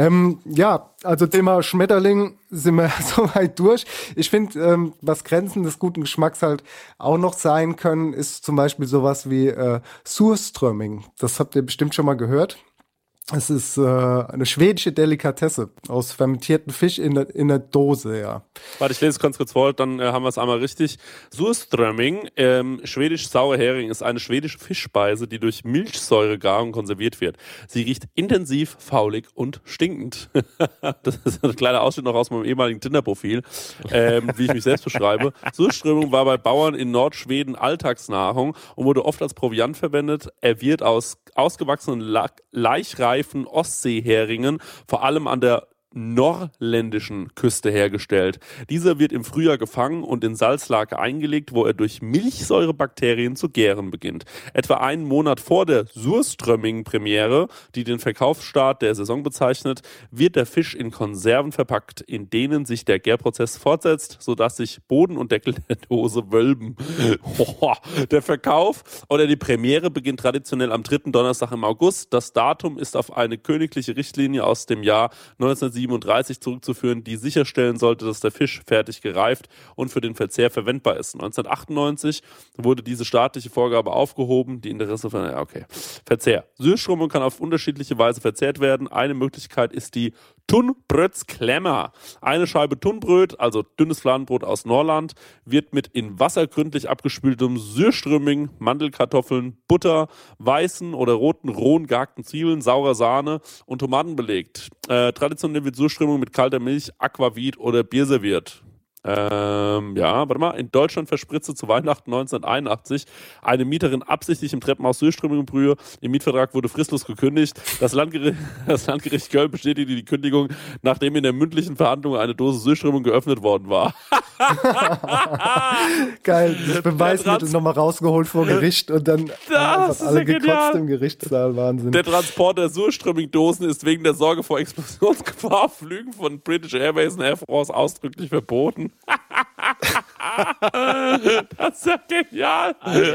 Ja, also Thema Schmetterling sind wir soweit durch. Ich finde, was Grenzen des guten Geschmacks halt auch noch sein können, ist zum Beispiel sowas wie Surströmming. Das habt ihr bestimmt schon mal gehört. Es ist eine schwedische Delikatesse aus fermentiertem Fisch in der Dose, ja. Warte, ich lese es ganz kurz vor, dann haben wir es einmal richtig. Surströmming, schwedisch sauer Hering, ist eine schwedische Fischspeise, die durch Milchsäuregarung konserviert wird. Sie riecht intensiv, faulig und stinkend. Das ist ein kleiner Ausschnitt noch aus meinem ehemaligen Tinder-Profil, wie ich mich selbst beschreibe. Surströmming war bei Bauern in Nordschweden Alltagsnahrung und wurde oft als Proviant verwendet. Er wird aus ausgewachsenen laichreifen Ostseeheringen, vor allem an der norländischen Küste hergestellt. Dieser wird im Frühjahr gefangen und in Salzlake eingelegt, wo er durch Milchsäurebakterien zu gären beginnt. Etwa einen Monat vor der Surströmming-Premiere, die den Verkaufsstart der Saison bezeichnet, wird der Fisch in Konserven verpackt, in denen sich der Gärprozess fortsetzt, sodass sich Boden und Deckel der Dose wölben. Der Verkauf oder die Premiere beginnt traditionell am 3. Donnerstag im August. Das Datum ist auf eine königliche Richtlinie aus dem Jahr 1937 zurückzuführen, die sicherstellen sollte, dass der Fisch fertig gereift und für den Verzehr verwendbar ist. 1998 wurde diese staatliche Vorgabe aufgehoben, die Interesse von, Verzehr. Surströmming kann auf unterschiedliche Weise verzehrt werden. Eine Möglichkeit ist die Tunnbrötsklemmer. Eine Scheibe Tunnbröt, also dünnes Fladenbrot aus Norrland, wird mit in Wasser gründlich abgespültem Surströmming, Mandelkartoffeln, Butter, weißen oder roten rohen gehackten Zwiebeln, saurer Sahne und Tomaten belegt. Traditionell wird Surströmming mit kalter Milch, Aquavit oder Bier serviert. In Deutschland verspritzte zu Weihnachten 1981 eine Mieterin absichtlich im Treppenhaus Surströmming-Brühe. Im Mietvertrag wurde fristlos gekündigt. Das Landgericht Köln bestätigte die Kündigung, nachdem in der mündlichen Verhandlung eine Dose Surströmming geöffnet worden war. Geil, das Beweismittel nochmal rausgeholt vor Gericht und dann einfach alle gekotzt im Gerichtssaal. Wahnsinn. Der Transport der Surströmming-Dosen ist wegen der Sorge vor Explosionsgefahr auf Flügen von British Airways und Air France ausdrücklich verboten. Das ist ja genial.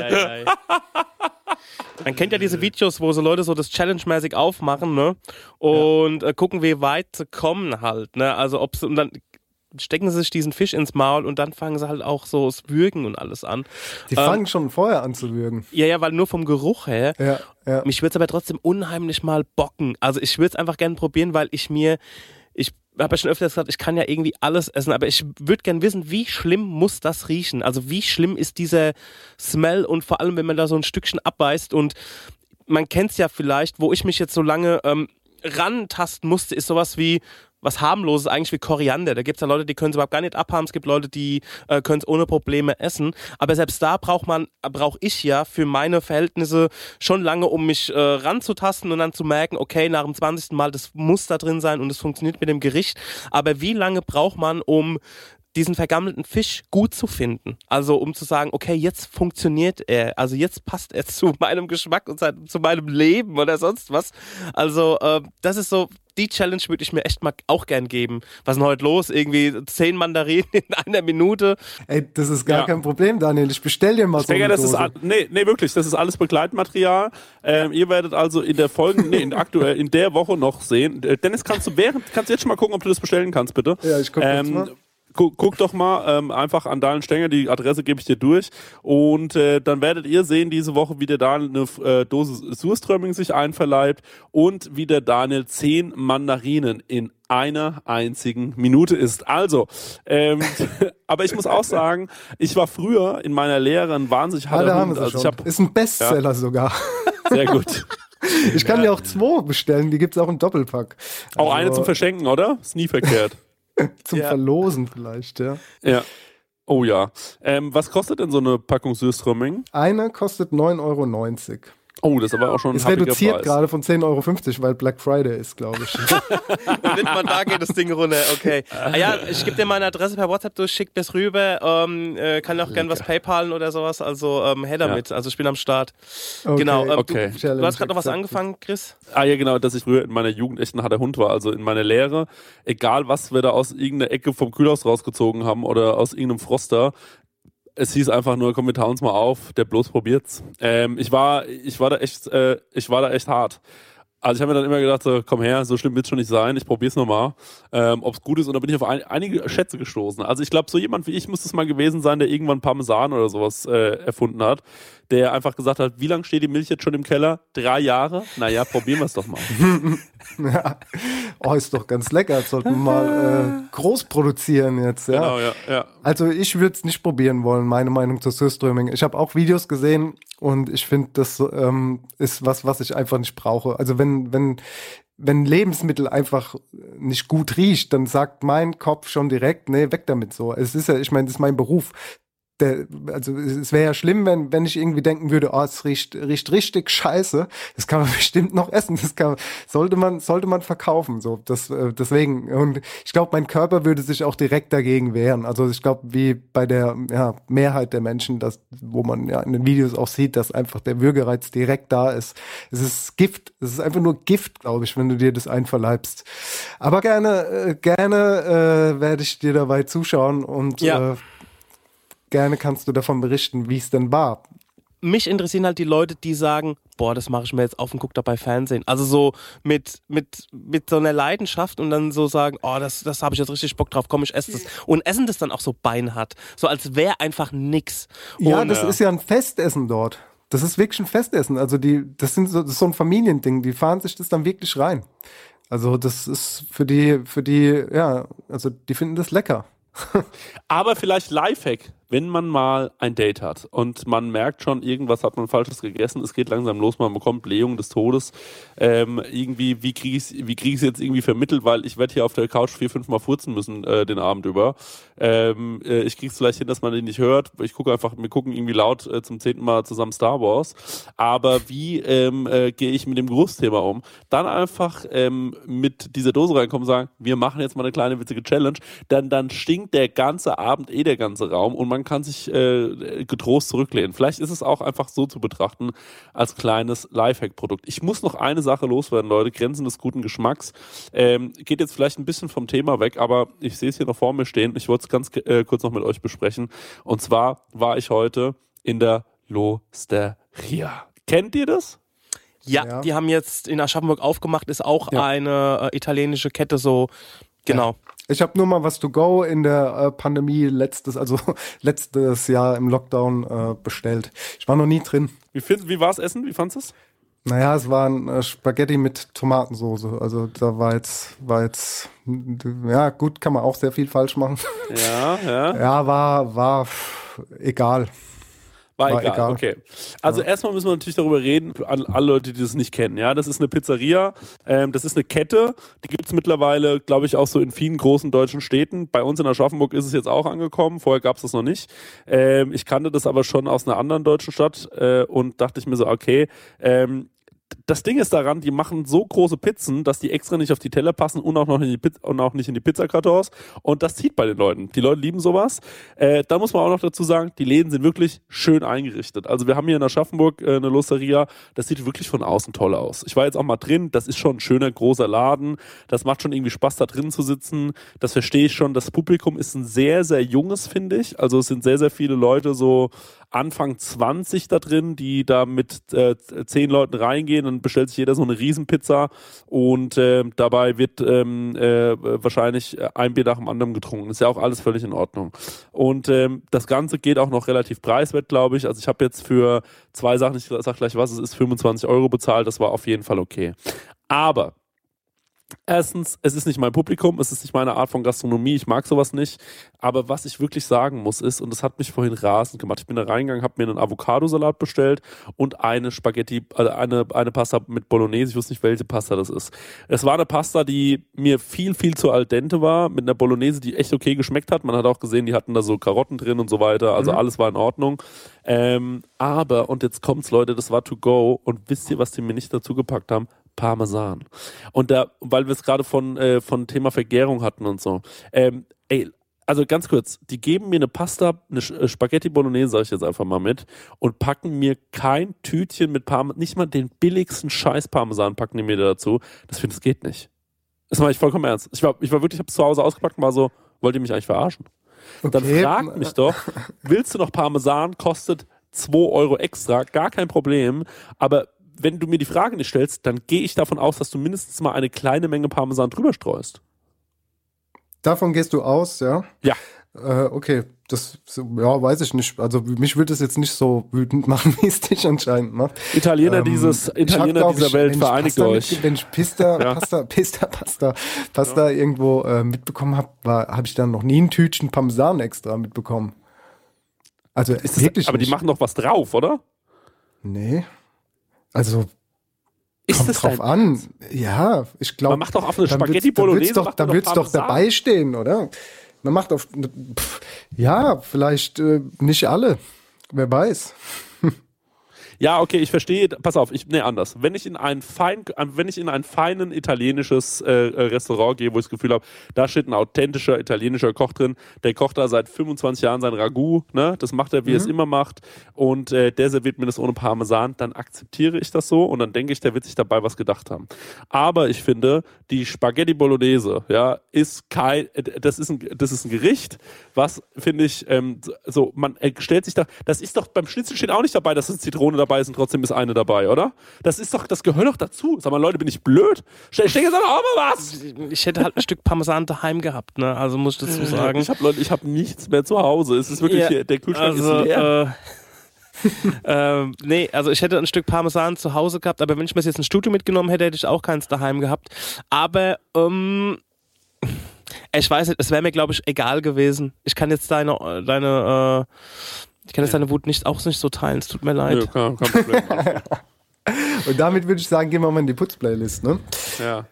Man kennt ja diese Videos, wo so Leute so das Challenge-mäßig aufmachen, ne? Und gucken, wie weit sie kommen halt, ne? Also und dann stecken sie sich diesen Fisch ins Maul und dann fangen sie halt auch so das Würgen und alles an. Die fangen schon vorher an zu würgen. Ja, weil nur vom Geruch her. Ja. Mich würde es aber trotzdem unheimlich mal bocken. Also ich würde es einfach gerne probieren, weil ich habe ja schon öfter gesagt, ich kann ja irgendwie alles essen, aber ich würde gerne wissen, wie schlimm muss das riechen? Also wie schlimm ist dieser Smell und vor allem, wenn man da so ein Stückchen abbeißt und man kennt es ja vielleicht, wo ich mich jetzt so lange rantasten musste, ist sowas wie was harmloses eigentlich wie Koriander. Da gibt es ja Leute, die können es überhaupt gar nicht abhaben. Es gibt Leute, die können es ohne Probleme essen. Aber selbst da brauche ich ja für meine Verhältnisse schon lange, um mich ranzutasten und dann zu merken, okay, nach dem 20. Mal, das muss da drin sein und es funktioniert mit dem Gericht. Aber wie lange braucht man, um diesen vergammelten Fisch gut zu finden? Also um zu sagen, okay, jetzt funktioniert er. Also jetzt passt er zu meinem Geschmack und zu meinem Leben oder sonst was. Also das ist so, die Challenge würde ich mir echt mal auch gern geben. Was ist denn heute los? Irgendwie 10 Mandarinen in einer Minute. Ey, das ist gar kein Problem, Daniel. Ich bestell dir mal so eine Dose. Wirklich, das ist alles Begleitmaterial. Ihr werdet also in der aktuell in der Woche noch sehen. Dennis, kannst du jetzt schon mal gucken, ob du das bestellen kannst, bitte? Ja, ich gucke jetzt mal. Guck doch mal einfach an Daniel Stenger, die Adresse gebe ich dir durch und dann werdet ihr sehen diese Woche, wie der Daniel eine Dose Surströmming sich einverleibt und wie der Daniel 10 Mandarinen in einer einzigen Minute isst. Also, aber ich muss auch sagen, ich war früher in meiner Lehre ein wahnsinnig harter Hund. Also ist ein Bestseller sogar. Sehr gut. Ich kann dir auch 2 bestellen, die gibt's auch im Doppelpack. Auch eine zum Verschenken, oder? Ist nie verkehrt. Zum Verlosen vielleicht, ja. Ja. Oh ja. Was kostet denn so eine Packung Surströmming? Eine kostet 9,90 €. Oh, das ist aber auch schon ein ist happiger reduziert Preis. gerade von 10,50 €, weil Black Friday ist, glaube ich. Nimmt man da, geht das Ding runter, okay. Ja, ich gebe dir meine Adresse per WhatsApp durch, schick mir's rüber, kann auch gern was PayPalen oder sowas, also her damit, also ich bin am Start. Okay. Genau, Okay. Du hast gerade noch was angefangen, Chris? Ah ja, genau, dass ich früher in meiner Jugend echt ein harter Hund war. Also in meiner Lehre, egal was wir da aus irgendeiner Ecke vom Kühlhaus rausgezogen haben oder aus irgendeinem Froster, es hieß einfach nur, komm, wir tauen uns mal auf, der bloß probiert's. Ich war da echt hart. Also ich habe mir dann immer gedacht, so, komm her, so schlimm wird's schon nicht sein, ich probier's nochmal, ob's gut ist. Und da bin ich auf einige Schätze gestoßen. Also ich glaube, so jemand wie ich muss es mal gewesen sein, der irgendwann Parmesan oder sowas erfunden hat, der einfach gesagt hat, wie lange steht die Milch jetzt schon im Keller? 3 Jahre? Naja, probieren wir es doch mal. Ja. Oh, ist doch ganz lecker. Das sollten wir mal groß produzieren jetzt. Ja. Genau, ja. Also ich würde es nicht probieren wollen, meine Meinung zu Surströmming. Ich habe auch Videos gesehen und ich finde, das ist was ich einfach nicht brauche. Also wenn Lebensmittel einfach nicht gut riecht, dann sagt mein Kopf schon direkt, nee, weg damit so. Es ist ja, ich meine, das ist mein Beruf. Also es wäre ja schlimm, wenn ich irgendwie denken würde, oh, es riecht richtig scheiße. Das kann man bestimmt noch essen. Sollte man verkaufen. So, deswegen. Und ich glaube, mein Körper würde sich auch direkt dagegen wehren. Also ich glaube, wie bei der Mehrheit der Menschen, wo man ja in den Videos auch sieht, dass einfach der Würgereiz direkt da ist. Es ist Gift. Es ist einfach nur Gift, glaube ich, wenn du dir das einverleibst. Aber gerne werde ich dir dabei zuschauen und gerne kannst du davon berichten, wie es denn war. Mich interessieren halt die Leute, die sagen, boah, das mache ich mir jetzt auf und guck dabei Fernsehen. Also so mit so einer Leidenschaft und dann so sagen, oh, das habe ich jetzt richtig Bock drauf, komm, ich esse das. Und essen das dann auch so beinhart. So als wäre einfach nix. Ja, das ist ja ein Festessen dort. Das ist wirklich ein Festessen. Also das ist so ein Familiending. Die fahren sich das dann wirklich rein. Also das ist für die, ja, also die finden das lecker. Aber vielleicht Lifehack, wenn man mal ein Date hat und man merkt schon, irgendwas hat man Falsches gegessen, es geht langsam los, man bekommt Blähung des Todes, irgendwie, wie kriege ich es jetzt irgendwie vermittelt, weil ich werde hier auf der Couch 4-5 Mal furzen müssen den Abend über. Ich kriege es vielleicht hin, dass man den nicht hört. Wir gucken irgendwie laut zum 10. Mal zusammen Star Wars. Aber wie gehe ich mit dem Geruchsthema um? Dann einfach mit dieser Dose reinkommen und sagen, wir machen jetzt mal eine kleine witzige Challenge. Dann stinkt der ganze Abend der ganze Raum und man kann sich getrost zurücklehnen. Vielleicht ist es auch einfach so zu betrachten als kleines Lifehack-Produkt. Ich muss noch eine Sache loswerden, Leute. Grenzen des guten Geschmacks. Geht jetzt vielleicht ein bisschen vom Thema weg, aber ich sehe es hier noch vor mir stehen. Ich wollte es ganz kurz noch mit euch besprechen. Und zwar war ich heute in der L'Osteria. Kennt ihr das? Ja, die haben jetzt in Aschaffenburg aufgemacht, ist auch eine italienische Kette so, genau. Ja. Ich habe nur mal was to go in der Pandemie letztes Jahr im Lockdown bestellt. Ich war noch nie drin. Wie war es Essen? Wie fandest du es? Naja, es waren Spaghetti mit Tomatensoße. Also da war jetzt, ja gut, kann man auch sehr viel falsch machen. Ja. Ja, war egal. War egal, okay. Also erstmal müssen wir natürlich darüber reden, für alle Leute, die das nicht kennen. Ja, das ist eine Pizzeria, das ist eine Kette, die gibt es mittlerweile, glaube ich, auch so in vielen großen deutschen Städten. Bei uns in Aschaffenburg ist es jetzt auch angekommen, vorher gab es das noch nicht. Ich kannte das aber schon aus einer anderen deutschen Stadt und dachte ich mir so, okay, das Ding ist daran, die machen so große Pizzen, dass die extra nicht auf die Teller passen und auch nicht in die Pizzakartons. Und das zieht bei den Leuten. Die Leute lieben sowas. Da muss man auch noch dazu sagen, die Läden sind wirklich schön eingerichtet. Also wir haben hier in Aschaffenburg eine L'Osteria, das sieht wirklich von außen toll aus. Ich war jetzt auch mal drin, das ist schon ein schöner, großer Laden. Das macht schon irgendwie Spaß, da drin zu sitzen. Das verstehe ich schon. Das Publikum ist ein sehr, sehr junges, finde ich. Also es sind sehr, sehr viele Leute so Anfang 20 da drin, die da mit 10 Leuten reingehen, dann bestellt sich jeder so eine Riesenpizza und dabei wird wahrscheinlich ein Bier nach dem anderen getrunken. Ist ja auch alles völlig in Ordnung. Und das Ganze geht auch noch relativ preiswert, glaube ich. Also ich habe jetzt für 2 Sachen, ich sage gleich was, es ist 25 € bezahlt, das war auf jeden Fall okay. Aber Erstens, es ist nicht mein Publikum, es ist nicht meine Art von Gastronomie, ich mag sowas nicht. Aber was ich wirklich sagen muss ist, und das hat mich vorhin rasend gemacht, ich bin da reingegangen, habe mir einen Avocadosalat bestellt und eine Spaghetti, eine Pasta mit Bolognese, ich wusste nicht, welche Pasta das ist. Es war eine Pasta, die mir viel, viel zu al dente war, mit einer Bolognese, die echt okay geschmeckt hat. Man hat auch gesehen, die hatten da so Karotten drin und so weiter, also alles war in Ordnung. Aber, und jetzt kommt's, Leute, das war to go, und wisst ihr, was die mir nicht dazu gepackt haben? Parmesan. Und da, weil wir es gerade von Thema Vergärung hatten und so. Also ganz kurz, die geben mir eine Pasta, eine Spaghetti Bolognese, sag ich jetzt einfach mal mit, und packen mir kein Tütchen mit Parmesan, nicht mal den billigsten Scheiß Parmesan packen die mir dazu. Das finde ich, geht nicht. Das mache ich vollkommen ernst. Ich war wirklich, ich habe es zu Hause ausgepackt und war so, wollt ihr mich eigentlich verarschen? Okay. Dann fragt mich doch, willst du noch Parmesan, kostet 2 Euro extra, gar kein Problem, aber wenn du mir die Frage nicht stellst, dann gehe ich davon aus, dass du mindestens mal eine kleine Menge Parmesan drüber streust. Davon gehst du aus, ja? Ja. Okay, das weiß ich nicht. Also mich würde es jetzt nicht so wütend machen, wie es dich anscheinend macht. Italiener dieser Welt, vereinigt euch. Wenn ich Pasta irgendwo mitbekommen habe ich dann noch nie ein Tütchen Parmesan extra mitbekommen. Also ist das, wirklich aber nicht. Die machen doch was drauf, oder? Nee. Also kommt drauf an. Ja, ich glaube. Man macht doch auf eine Spaghetti Bolognese. Da wird es doch dabei stehen, oder? Man macht auf. Ja, vielleicht nicht alle. Wer weiß. Ja, okay, ich verstehe. Pass auf, anders. Wenn ich in ein feinen italienisches Restaurant gehe, wo ich das Gefühl habe, da steht ein authentischer italienischer Koch drin, der kocht da seit 25 Jahren sein Ragout, ne? Das macht er, wie er es immer macht, und der serviert mir das ohne Parmesan, dann akzeptiere ich das so und dann denke ich, der wird sich dabei was gedacht haben. Aber ich finde, die Spaghetti Bolognese, ja, das ist ein Gericht, was, finde ich, man stellt sich da, das ist doch beim Schnitzel steht auch nicht dabei, dass es Zitrone dabei ist und trotzdem ist eine dabei, oder? Das gehört doch dazu. Sag mal, Leute, bin ich blöd? Stell jetzt auch mal was! Ich hätte halt ein Stück Parmesan daheim gehabt, ne? Also muss ich dazu sagen. Ich habe nichts mehr zu Hause. Es ist wirklich, der Kühlschrank ist leer. Nee, also ich hätte ein Stück Parmesan zu Hause gehabt, aber wenn ich mir jetzt ein Studio mitgenommen hätte, hätte ich auch keins daheim gehabt. Aber, ich weiß nicht, es wäre mir, glaube ich, egal gewesen. Ich kann jetzt deine Wut nicht so teilen, es tut mir leid. Ja, kein Problem. Und damit würde ich sagen, gehen wir mal in die Putzplaylist, ne? Ja.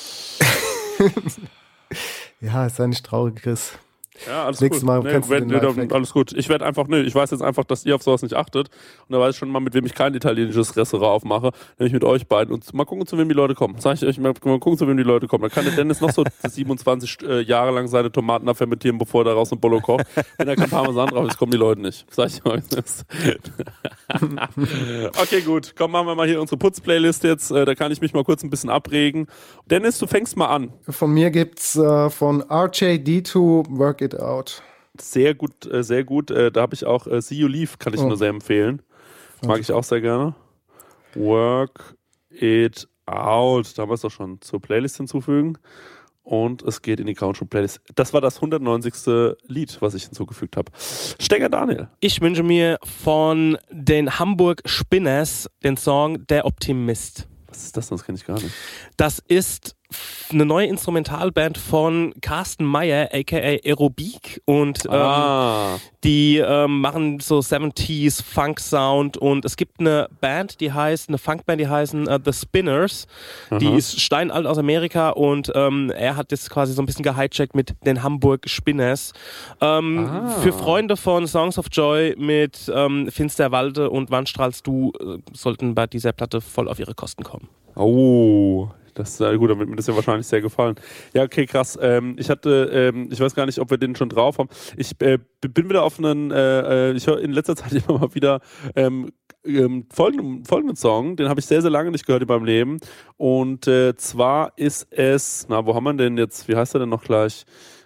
Ja, sei nicht traurig, Chris. Ja, alles Nächstes gut. Mal kannst du alles gut. Ich weiß jetzt einfach, dass ihr auf sowas nicht achtet. Und da weiß ich schon mal, mit wem ich kein italienisches Restaurant aufmache, nämlich mit euch beiden. Und mal gucken, zu wem die Leute kommen. Sag ich euch, mal gucken, zu wem die Leute kommen. Dann kann der Dennis noch so 27 Jahre lang seine Tomaten da fermentieren, bevor er daraus ein Bolo kocht. Wenn da kein Parmesan drauf ist, kommen die Leute nicht. Sag ich euch das. Okay, gut. Komm, machen wir mal hier unsere Putzplaylist jetzt. Da kann ich mich mal kurz ein bisschen abregen. Dennis, du fängst mal an. Von mir gibt's von RJD2 Work It Out. Sehr gut, sehr gut. Da habe ich auch See You Leave, kann ich nur sehr empfehlen. Mag ich auch sehr gerne. Work It Out. Da haben wir es doch schon zur Playlist hinzufügen. Und es geht in die Country-Playlist. Das war das 190. Lied, was ich hinzugefügt habe. Stenger Daniel. Ich wünsche mir von den Hamburg Spinners den Song Der Optimist. Was ist das? Das kenne ich gar nicht. Das ist eine neue Instrumentalband von Carsten Meyer, aka Aerobik, und die machen so 70s Funk-Sound, und es gibt eine Funkband, die heißen The Spinners. Die ist steinalt aus Amerika, und er hat das quasi so ein bisschen gehijackt mit den Hamburg Spinners. Für Freunde von Songs of Joy mit Finsterwalde und Wann strahlst du sollten bei dieser Platte voll auf ihre Kosten kommen. Oh, das ist gut, damit mir das ja wahrscheinlich sehr gefallen. Ja, okay, krass. Ich weiß gar nicht, ob wir den schon drauf haben. Ich bin wieder auf ich höre in letzter Zeit immer mal wieder folgenden Song, den habe ich sehr, sehr lange nicht gehört in meinem Leben. Und zwar ist es, wo haben wir denn jetzt, wie heißt er denn noch gleich?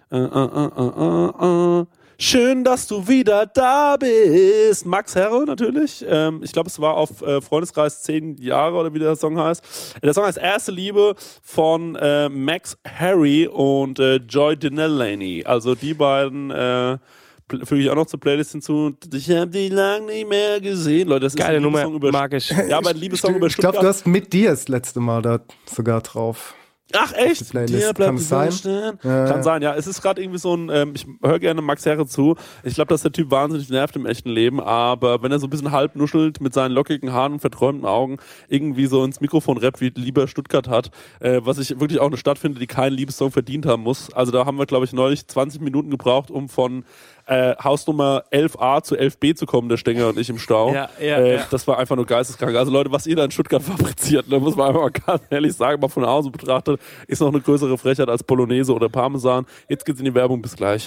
Schön, dass du wieder da bist. Max Herre natürlich. Ich glaube, es war auf Freundeskreis 10 Jahre oder wie der Song heißt. Der Song heißt Erste Liebe von Max Harry und Joy Delaney. Also die beiden füge ich auch noch zur Playlist hinzu. Ich habe die lang nicht mehr gesehen. Leute, das geile ist ein Nummer, Liebessong mag ich. Ja, aber ein Liebessong über Stuttgart. Ich glaube, du hast mit dir das letzte Mal da sogar drauf. Ach echt? Die Playlist. Dir bleibt Kann es sein? stehen. Ja, Kann ja. sein, ja. Es ist gerade irgendwie so ein, ich höre gerne Max Herre zu. Ich glaube, dass der Typ wahnsinnig nervt im echten Leben, aber wenn er so ein bisschen halb nuschelt mit seinen lockigen Haaren und verträumten Augen irgendwie so ins Mikrofon rappt, wie lieber Stuttgart hat, was ich wirklich auch eine Stadt finde, die keinen Liebessong verdient haben muss. Also da haben wir, glaube ich, neulich 20 Minuten gebraucht, um von Hausnummer 11a zu 11b zu kommen, der Stenger und ich im Stau. Ja. Das war einfach nur geisteskrank. Also Leute, was ihr da in Stuttgart fabriziert, da muss man einfach mal ganz ehrlich sagen, mal von außen betrachtet, ist noch eine größere Frechheit als Bolognese oder Parmesan. Jetzt geht's in die Werbung, bis gleich.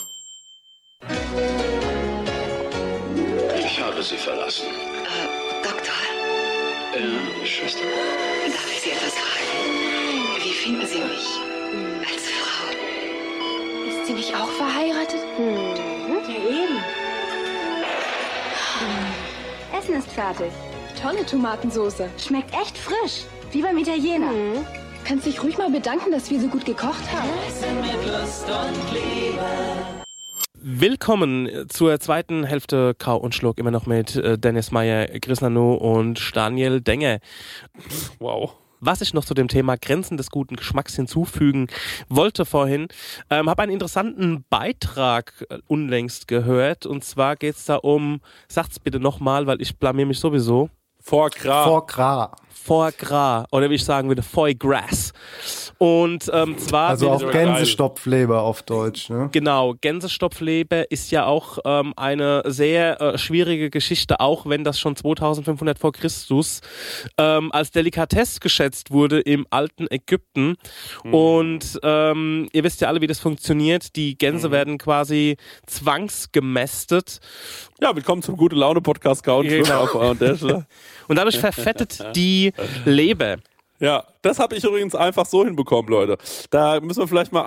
Ich habe Sie verlassen. Doktor, Schwester. darf ich Sie etwas fragen? Wie finden Sie mich als Frau? Ist sie nicht auch verheiratet? Ja, eben. Essen ist fertig. Tolle Tomatensoße. Schmeckt echt frisch. Wie beim Italiener. Kannst dich ruhig mal bedanken, dass wir so gut gekocht haben. Willkommen zur zweiten Hälfte Kau und Schluck, immer noch mit Dennis Meyer, Chris Nanu und Daniel Denge. Wow. Was ich noch zu dem Thema Grenzen des guten Geschmacks hinzufügen wollte vorhin, habe einen interessanten Beitrag unlängst gehört, und zwar geht es da um, sagt's bitte nochmal, weil ich blamier mich sowieso. Foie Gras. Foie Gras, oder wie ich sagen würde, Foie Gras. Und zwar... Also auch Gänsestopfleber auf Deutsch, ne? Genau, Gänsestopfleber ist ja auch eine sehr schwierige Geschichte, auch wenn das schon 2500 vor Christus als Delikatesse geschätzt wurde im alten Ägypten. Und ihr wisst ja alle, wie das funktioniert. Die Gänse werden quasi zwangsgemästet. Ja, willkommen zum Gute-Laune-Podcast Kau und Schluck auf an der Stelle. Und dadurch verfettet die Leber. Ja, das habe ich übrigens einfach so hinbekommen, Leute. Da müssen wir vielleicht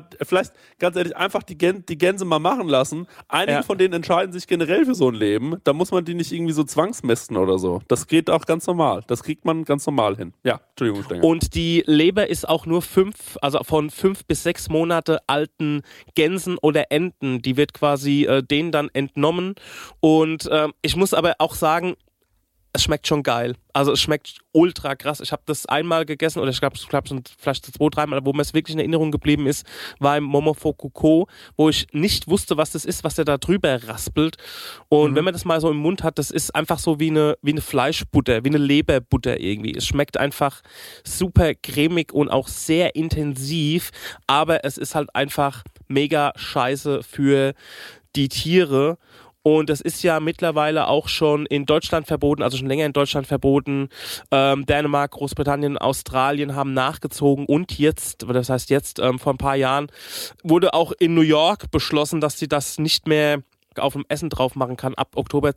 ganz ehrlich, einfach die Gänse mal machen lassen. Einige von denen entscheiden sich generell für so ein Leben. Da muss man die nicht irgendwie so zwangsmästen oder so. Das geht auch ganz normal. Das kriegt man ganz normal hin. Ja, Entschuldigung, Stenger. Und die Leber ist auch nur von 5 bis 6 Monate alten Gänsen oder Enten. Die wird quasi denen dann entnommen. Und ich muss aber auch sagen, es schmeckt schon geil. Also es schmeckt ultra krass. Ich habe das einmal gegessen, oder ich glaube schon vielleicht 2-3 Mal, wo mir es wirklich in Erinnerung geblieben ist, war im Momofuku, wo ich nicht wusste, was das ist, was der da drüber raspelt. Und wenn man das mal so im Mund hat, das ist einfach so wie eine Fleischbutter, wie eine Leberbutter irgendwie. Es schmeckt einfach super cremig und auch sehr intensiv, aber es ist halt einfach mega scheiße für die Tiere. Und das ist ja mittlerweile auch schon in Deutschland verboten, also schon länger in Deutschland verboten. Dänemark, Großbritannien, Australien haben nachgezogen, und jetzt, vor ein paar Jahren, wurde auch in New York beschlossen, dass sie das nicht mehr auf dem Essen drauf machen kann, ab Oktober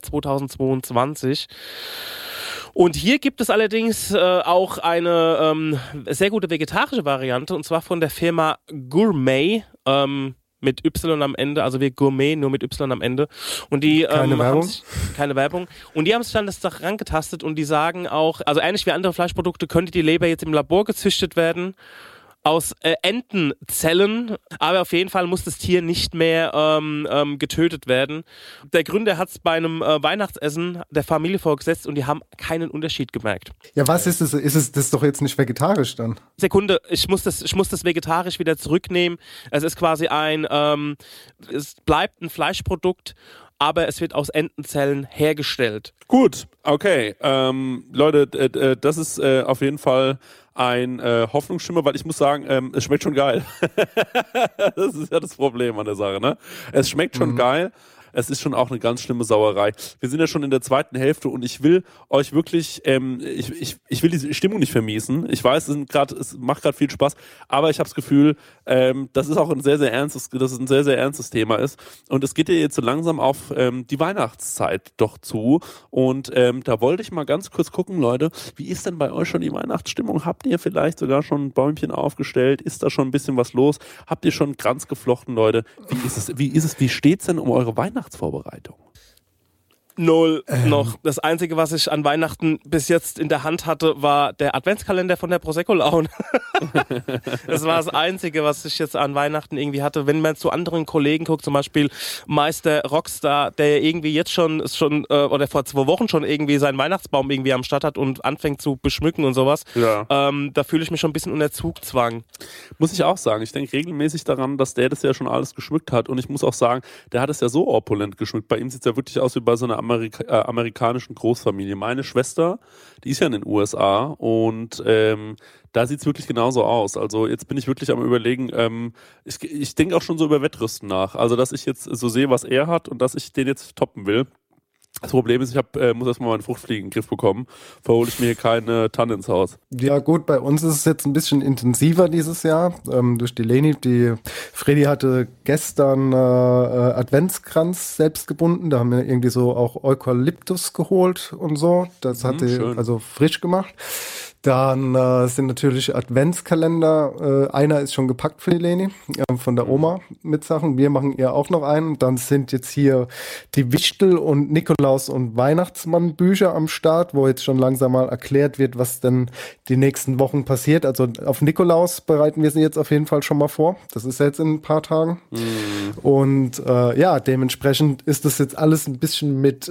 2022. Und hier gibt es allerdings auch eine sehr gute vegetarische Variante, und zwar von der Firma Gourmet, mit Y am Ende, also wie Gourmet, nur mit Y am Ende. Und die keine Werbung. Und die haben sich dann das Dach rangetastet, und die sagen auch, also ähnlich wie andere Fleischprodukte könnte die Leber jetzt im Labor gezüchtet werden aus Entenzellen, aber auf jeden Fall muss das Tier nicht mehr getötet werden. Der Gründer hat es bei einem Weihnachtsessen der Familie vorgesetzt, und die haben keinen Unterschied gemerkt. Ja, was ist es? Das ist doch jetzt nicht vegetarisch dann? Sekunde, ich muss das vegetarisch wieder zurücknehmen. Es ist quasi es bleibt ein Fleischprodukt, aber es wird aus Entenzellen hergestellt. Gut, okay. Leute, das ist auf jeden Fall ein Hoffnungsschimmer, weil ich muss sagen, es schmeckt schon geil. Das ist ja das Problem an der Sache, ne? Es schmeckt schon geil. Es ist schon auch eine ganz schlimme Sauerei. Wir sind ja schon in der zweiten Hälfte, und ich will euch wirklich, ich will diese Stimmung nicht vermiesen. Ich weiß, es macht gerade viel Spaß, aber ich habe das Gefühl, das ist auch ein sehr, sehr ernstes Thema ist. Und es geht ja jetzt so langsam auf die Weihnachtszeit doch zu. Und da wollte ich mal ganz kurz gucken, Leute, wie ist denn bei euch schon die Weihnachtsstimmung? Habt ihr vielleicht sogar schon ein Bäumchen aufgestellt? Ist da schon ein bisschen was los? Habt ihr schon einen Kranz geflochten, Leute? Wie steht's denn um eure Weihnachtsvorbereitung? Null noch. Das Einzige, was ich an Weihnachten bis jetzt in der Hand hatte, war der Adventskalender von der Prosecco-Laune. Das war das Einzige, was ich jetzt an Weihnachten irgendwie hatte. Wenn man zu anderen Kollegen guckt, zum Beispiel Meister Rockstar, der irgendwie jetzt schon oder vor 2 Wochen schon irgendwie seinen Weihnachtsbaum irgendwie am Start hat und anfängt zu beschmücken und sowas, da fühle ich mich schon ein bisschen unter Zugzwang. Muss ich auch sagen. Ich denke regelmäßig daran, dass der das ja schon alles geschmückt hat. Und ich muss auch sagen, der hat es ja so opulent geschmückt. Bei ihm sieht es ja wirklich aus wie bei so einer amerikanischen Großfamilie. Meine Schwester, die ist ja in den USA und da sieht es wirklich genauso aus. Also jetzt bin ich wirklich am Überlegen, ich denke auch schon so über Wettrüsten nach. Also dass ich jetzt so sehe, was er hat und dass ich den jetzt toppen will. Das Problem ist, ich muss erstmal meine Fruchtfliegen in den Griff bekommen. Verhole ich mir hier keine Tanne ins Haus. Ja gut, bei uns ist es jetzt ein bisschen intensiver dieses Jahr durch die Leni. Die Freddy hatte gestern Adventskranz selbst gebunden. Da haben wir irgendwie so auch Eukalyptus geholt und so. Das hat sie also frisch gemacht. Dann sind natürlich Adventskalender. Einer ist schon gepackt für die Leni, von der Oma mit Sachen. Wir machen ihr auch noch einen. Dann sind jetzt hier die Wichtel- und Nikolaus- und Weihnachtsmann-Bücher am Start, wo jetzt schon langsam mal erklärt wird, was denn die nächsten Wochen passiert. Also auf Nikolaus bereiten wir sie jetzt auf jeden Fall schon mal vor. Das ist jetzt in ein paar Tagen. Und dementsprechend ist das jetzt alles ein bisschen mit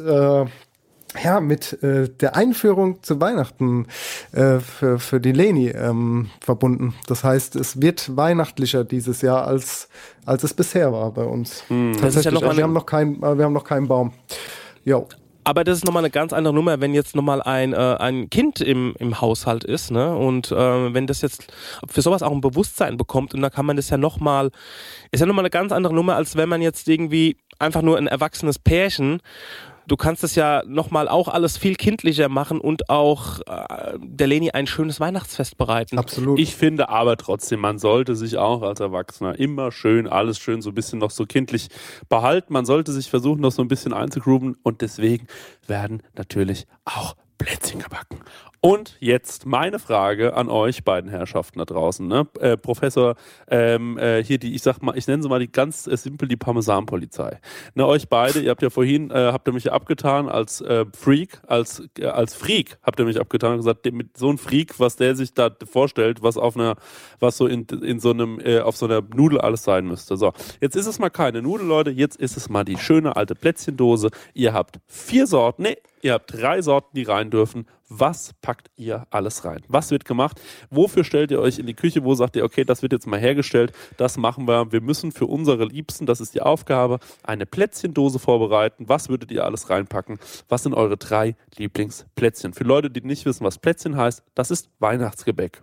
der Einführung zu Weihnachten für die Leni verbunden. Das heißt, es wird weihnachtlicher dieses Jahr, als es bisher war bei uns. Das ist ja wir haben noch keinen Baum. Jo. Aber das ist nochmal eine ganz andere Nummer, wenn jetzt nochmal ein Kind im Haushalt ist, ne? Und wenn das jetzt für sowas auch ein Bewusstsein bekommt, und da kann man das ja nochmal, ist ja nochmal eine ganz andere Nummer, als wenn man jetzt irgendwie einfach nur ein erwachsenes Pärchen. Du kannst es ja nochmal auch alles viel kindlicher machen und auch der Leni ein schönes Weihnachtsfest bereiten. Absolut. Ich finde aber trotzdem, man sollte sich auch als Erwachsener immer schön, alles schön so ein bisschen noch so kindlich behalten. Man sollte sich versuchen, noch so ein bisschen einzugrooven und deswegen werden natürlich auch Plätzchen gebacken. Und jetzt meine Frage an euch beiden Herrschaften da draußen, ne? Professor, hier ich nenne sie mal die ganz simpel die Parmesanpolizei. Ne, euch beide, ihr habt ja vorhin, habt ihr mich ja abgetan als Freak, als Freak habt ihr mich abgetan und gesagt, mit so einem Freak, was der sich da vorstellt, was auf einer Nudel alles sein müsste. So, jetzt ist es mal keine Nudel, Leute, jetzt ist es mal die schöne alte Plätzchendose. Ihr habt 3 Sorten, die rein dürfen. Was packt ihr alles rein? Was wird gemacht? Wofür stellt ihr euch in die Küche? Wo sagt ihr, okay, das wird jetzt mal hergestellt, das machen wir. Wir müssen für unsere Liebsten, das ist die Aufgabe, eine Plätzchendose vorbereiten. Was würdet ihr alles reinpacken? Was sind eure 3 Lieblingsplätzchen? Für Leute, die nicht wissen, was Plätzchen heißt, das ist Weihnachtsgebäck.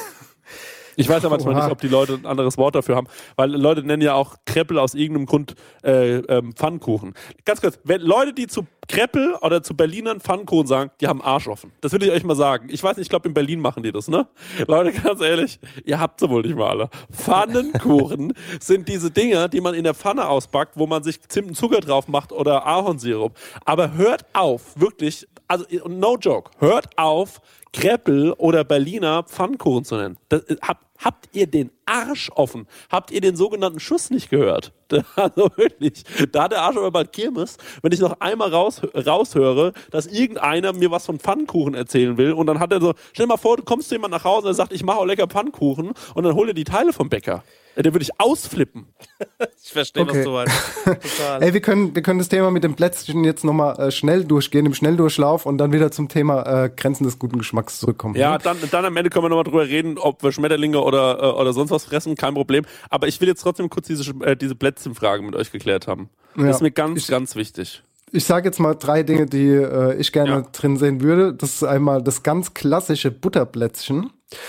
Ich weiß ja manchmal nicht, ob die Leute ein anderes Wort dafür haben, weil Leute nennen ja auch Kreppel aus irgendeinem Grund Pfannkuchen. Ganz kurz, wenn Leute, die zu Kreppel oder zu Berlinern Pfannkuchen sagen, die haben Arsch offen. Das will ich euch mal sagen. Ich weiß nicht, ich glaube in Berlin machen die das, ne? Leute, ganz ehrlich, ihr habt sie wohl nicht mal alle. Pfannenkuchen sind diese Dinger, die man in der Pfanne auspackt, wo man sich Zimt und Zucker drauf macht oder Ahornsirup. Aber hört auf, wirklich, also no joke, hört auf, Kreppel oder Berliner Pfannkuchen zu nennen. Habt ihr den Arsch offen? Habt ihr den sogenannten Schuss nicht gehört? Also wirklich, da hat der Arsch aber bald Kirmes, wenn ich noch einmal raushöre, dass irgendeiner mir was von Pfannkuchen erzählen will und dann hat er so, stell dir mal vor, du kommst zu jemand nach Hause und er sagt, ich mache auch lecker Pfannkuchen und dann hol dir die Teile vom Bäcker. Der würde ich ausflippen. Ich verstehe, was du meinst. Total. Ey, wir können das Thema mit dem Plätzchen jetzt nochmal schnell durchgehen, im Schnelldurchlauf und dann wieder zum Thema Grenzen des guten Geschmacks zurückkommen. Ja, dann am Ende können wir nochmal drüber reden, ob wir Schmetterlinge oder sonst was fressen, kein Problem. Aber ich will jetzt trotzdem kurz diese Plätzchenfrage mit euch geklärt haben. Ja. Das ist mir ganz wichtig. Ich sage jetzt mal 3 Dinge, die ich gerne drin sehen würde. Das ist einmal das ganz klassische Butterplätzchen.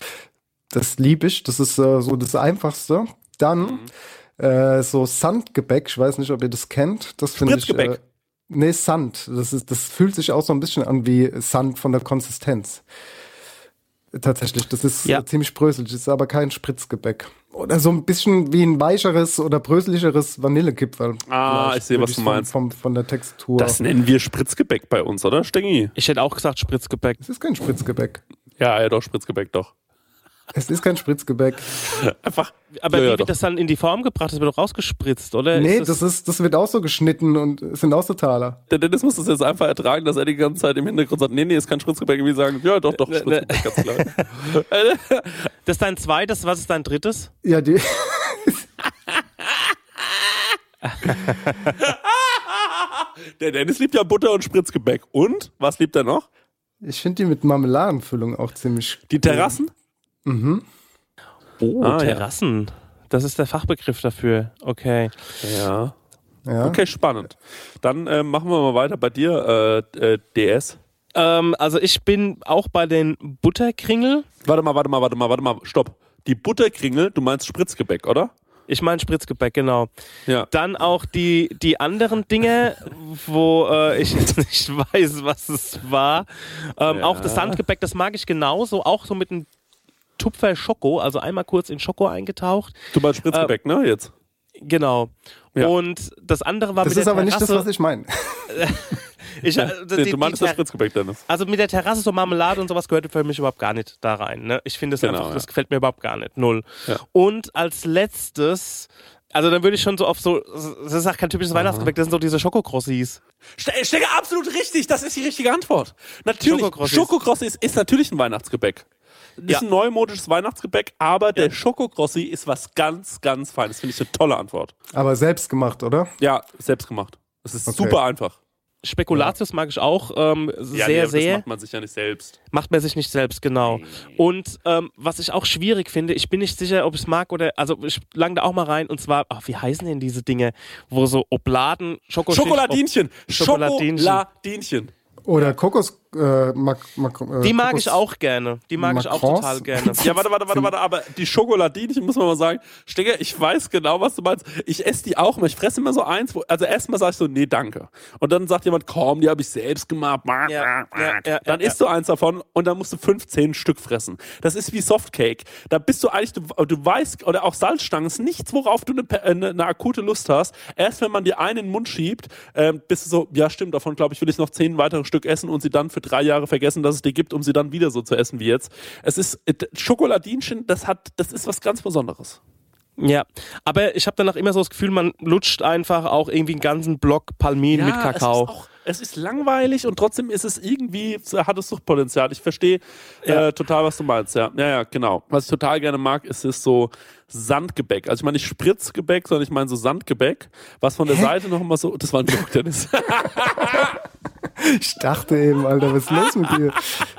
Das liebe ich. Das ist so das Einfachste. Dann so Sandgebäck. Ich weiß nicht, ob ihr das kennt. Das finde ich. Nee, Sand. Das fühlt sich auch so ein bisschen an wie Sand von der Konsistenz. Tatsächlich. Das ist ziemlich bröselig. Das ist aber kein Spritzgebäck. Oder so ein bisschen wie ein weicheres oder bröseligeres Vanillekipferl. Ich sehe, was du meinst. Von der Textur. Das nennen wir Spritzgebäck bei uns, oder, Stengi? Ich hätte auch gesagt Spritzgebäck. Das ist kein Spritzgebäck. Ja, doch, Spritzgebäck, doch. Es ist kein Spritzgebäck. Einfach. Aber wie wird das dann in die Form gebracht? Das wird doch rausgespritzt, oder? Nee, das wird auch so geschnitten und es sind auch so Taler. Der Dennis muss das jetzt einfach ertragen, dass er die ganze Zeit im Hintergrund sagt, nee, ist kein Spritzgebäck. Und wir sagen, ja, doch, Spritzgebäck, ganz klar. Das ist dein zweites, was ist dein drittes? Ja, die... Der Dennis liebt ja Butter und Spritzgebäck. Und? Was liebt er noch? Ich finde die mit Marmeladenfüllung auch ziemlich Die Terrassen? Mhm. Oh, Terrassen. Ja. Das ist der Fachbegriff dafür. Okay. Ja. Okay, spannend. Dann machen wir mal weiter bei dir, DS. Also ich bin auch bei den Butterkringel. Warte mal, stopp. Die Butterkringel, du meinst Spritzgebäck, oder? Ich meine Spritzgebäck, genau. Ja. Dann auch die anderen Dinge, wo ich jetzt nicht weiß, was es war. Auch das Sandgebäck, das mag ich genauso. Auch so mit einem Tupfer Schoko, also einmal kurz in Schoko eingetaucht. Du meinst Spritzgebäck, ne, jetzt? Genau. Ja. Und das andere war das mit der Terrasse. Das ist aber nicht das, was ich meine. Du meinst das Spritzgebäck, Dennis. Also mit der Terrasse, so Marmelade und sowas gehört für mich überhaupt gar nicht da rein. Ne? Ich finde es einfach, das gefällt mir überhaupt gar nicht. Null. Ja. Und als letztes, also dann würde ich schon so auf so, das ist auch kein typisches Weihnachtsgebäck, das sind so diese Schokokrossis. Stecke, absolut richtig, das ist die richtige Antwort. Natürlich, Schokokrossis ist natürlich ein Weihnachtsgebäck. Ist ein neumodisches Weihnachtsgebäck, aber der Schokokrossi ist was ganz, ganz Feines. Finde ich eine tolle Antwort. Aber selbst gemacht, oder? Ja, selbst gemacht. Es ist super einfach. Spekulatius mag ich auch sehr. Das macht man sich ja nicht selbst. Macht man sich nicht selbst, genau. Und was ich auch schwierig finde, ich bin nicht sicher, ob ich es mag oder, also ich lang da auch mal rein und zwar, wie heißen denn diese Dinge, wo so Obladen, Schokoladinchen. Oder Kokos... die mag ich auch gerne. Die mag ich auch total gerne. Ja, warte, aber die Schokoladinchen, muss man mal sagen, Stecker, ich weiß genau, was du meinst. Ich esse die auch immer. Ich fresse immer so eins, also erstmal sage ich so, nee, danke. Und dann sagt jemand, komm, die habe ich selbst gemacht. Dann isst du eins davon und dann musst du 15 Stück fressen. Das ist wie Softcake. Da bist du eigentlich, du weißt, oder auch Salzstangen, ist nichts, worauf du eine akute Lust hast. Erst wenn man dir einen in den Mund schiebt, bist du so, ja stimmt, davon glaube ich, will ich noch 10 weitere Stück essen und sie dann für 3 Jahre vergessen, dass es die gibt, um sie dann wieder so zu essen wie jetzt. Es ist Schokoladinchen, das ist was ganz Besonderes. Ja, aber ich habe danach immer so das Gefühl, man lutscht einfach auch irgendwie einen ganzen Block Palmin mit Kakao. Es ist langweilig und trotzdem ist es irgendwie, hat es Suchtpotenzial. Ich verstehe total, was du meinst. Ja, genau. Was ich total gerne mag, ist so Sandgebäck. Also ich meine nicht Spritzgebäck, sondern ich meine so Sandgebäck, was von der Seite noch immer so, das war ein Joke, Dennis. Ich dachte eben, Alter, was ist los mit dir?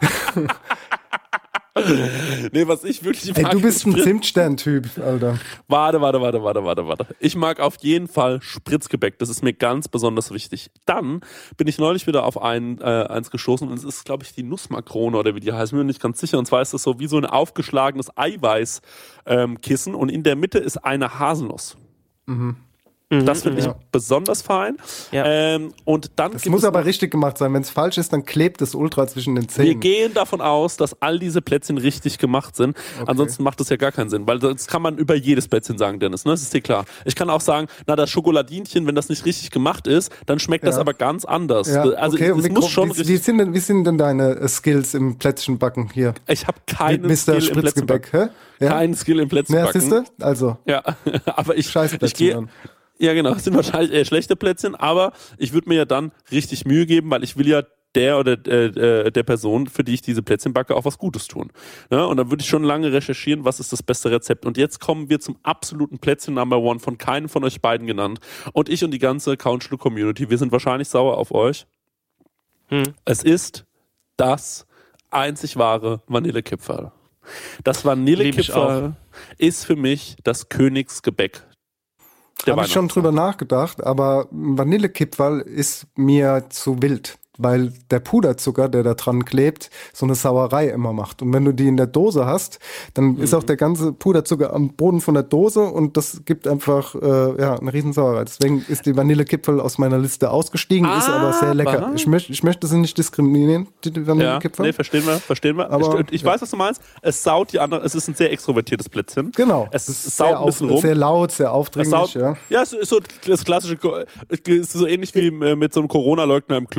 Nee, was ich wirklich mag. Du bist ein Zimtstern-Typ, Alter. Warte. Ich mag auf jeden Fall Spritzgebäck. Das ist mir ganz besonders wichtig. Dann bin ich neulich wieder auf eins gestoßen und es ist, glaube ich, die Nussmakrone oder wie die heißt. Bin mir nicht ganz sicher. Und zwar ist das so wie so ein aufgeschlagenes Eiweißkissen und in der Mitte ist eine Haselnuss. Mhm. Das finde ich besonders fein. Ja. Und dann das muss aber richtig gemacht sein. Wenn es falsch ist, dann klebt es ultra zwischen den Zähnen. Wir gehen davon aus, dass all diese Plätzchen richtig gemacht sind. Okay. Ansonsten macht das ja gar keinen Sinn. Weil das kann man über jedes Plätzchen sagen, Dennis. Ne? Das ist dir klar. Ich kann auch sagen, das Schokoladinchen, wenn das nicht richtig gemacht ist, dann schmeckt das aber ganz anders. Ja. Also okay. es muss schon wie sind denn deine Skills im Plätzchenbacken hier? Ich habe keinen Skill im Plätzchenbacken. Ja? Keinen Skill im Plätzchenbacken. Ja, siehst du? Also. Ja, aber ich gehe... Ja, genau, das sind wahrscheinlich eher schlechte Plätzchen, aber ich würde mir ja dann richtig Mühe geben, weil ich will ja der oder der Person, für die ich diese Plätzchen backe, auch was Gutes tun. Ja, und dann würde ich schon lange recherchieren, was ist das beste Rezept. Und jetzt kommen wir zum absoluten Plätzchen Number One, von keinem von euch beiden genannt. Und ich und die ganze Couchschluck-Community, wir sind wahrscheinlich sauer auf euch. Es ist das einzig wahre Vanillekipferl. Das Vanillekipferl ist für mich das Königsgebäck. Habe ich schon drüber nachgedacht, aber Vanillekipferl ist mir zu wild, weil der Puderzucker, der da dran klebt, so eine Sauerei immer macht. Und wenn du die in der Dose hast, dann ist auch der ganze Puderzucker am Boden von der Dose und das gibt einfach eine riesen Sauerei. Deswegen ist die Vanillekipferl aus meiner Liste ausgestiegen, ist aber sehr lecker. Ich möchte sie nicht diskriminieren, die Vanillekipferl. Nee, verstehen wir. Aber, ich weiß, was du meinst. Es saut die anderen, es ist ein sehr extrovertiertes Plätzchen. Genau. Es saut ein bisschen rum. Sehr laut, sehr aufdringlich. Ja, es ist so das klassische, es ist so ähnlich wie mit so einem Corona-Leugner im Club, ne?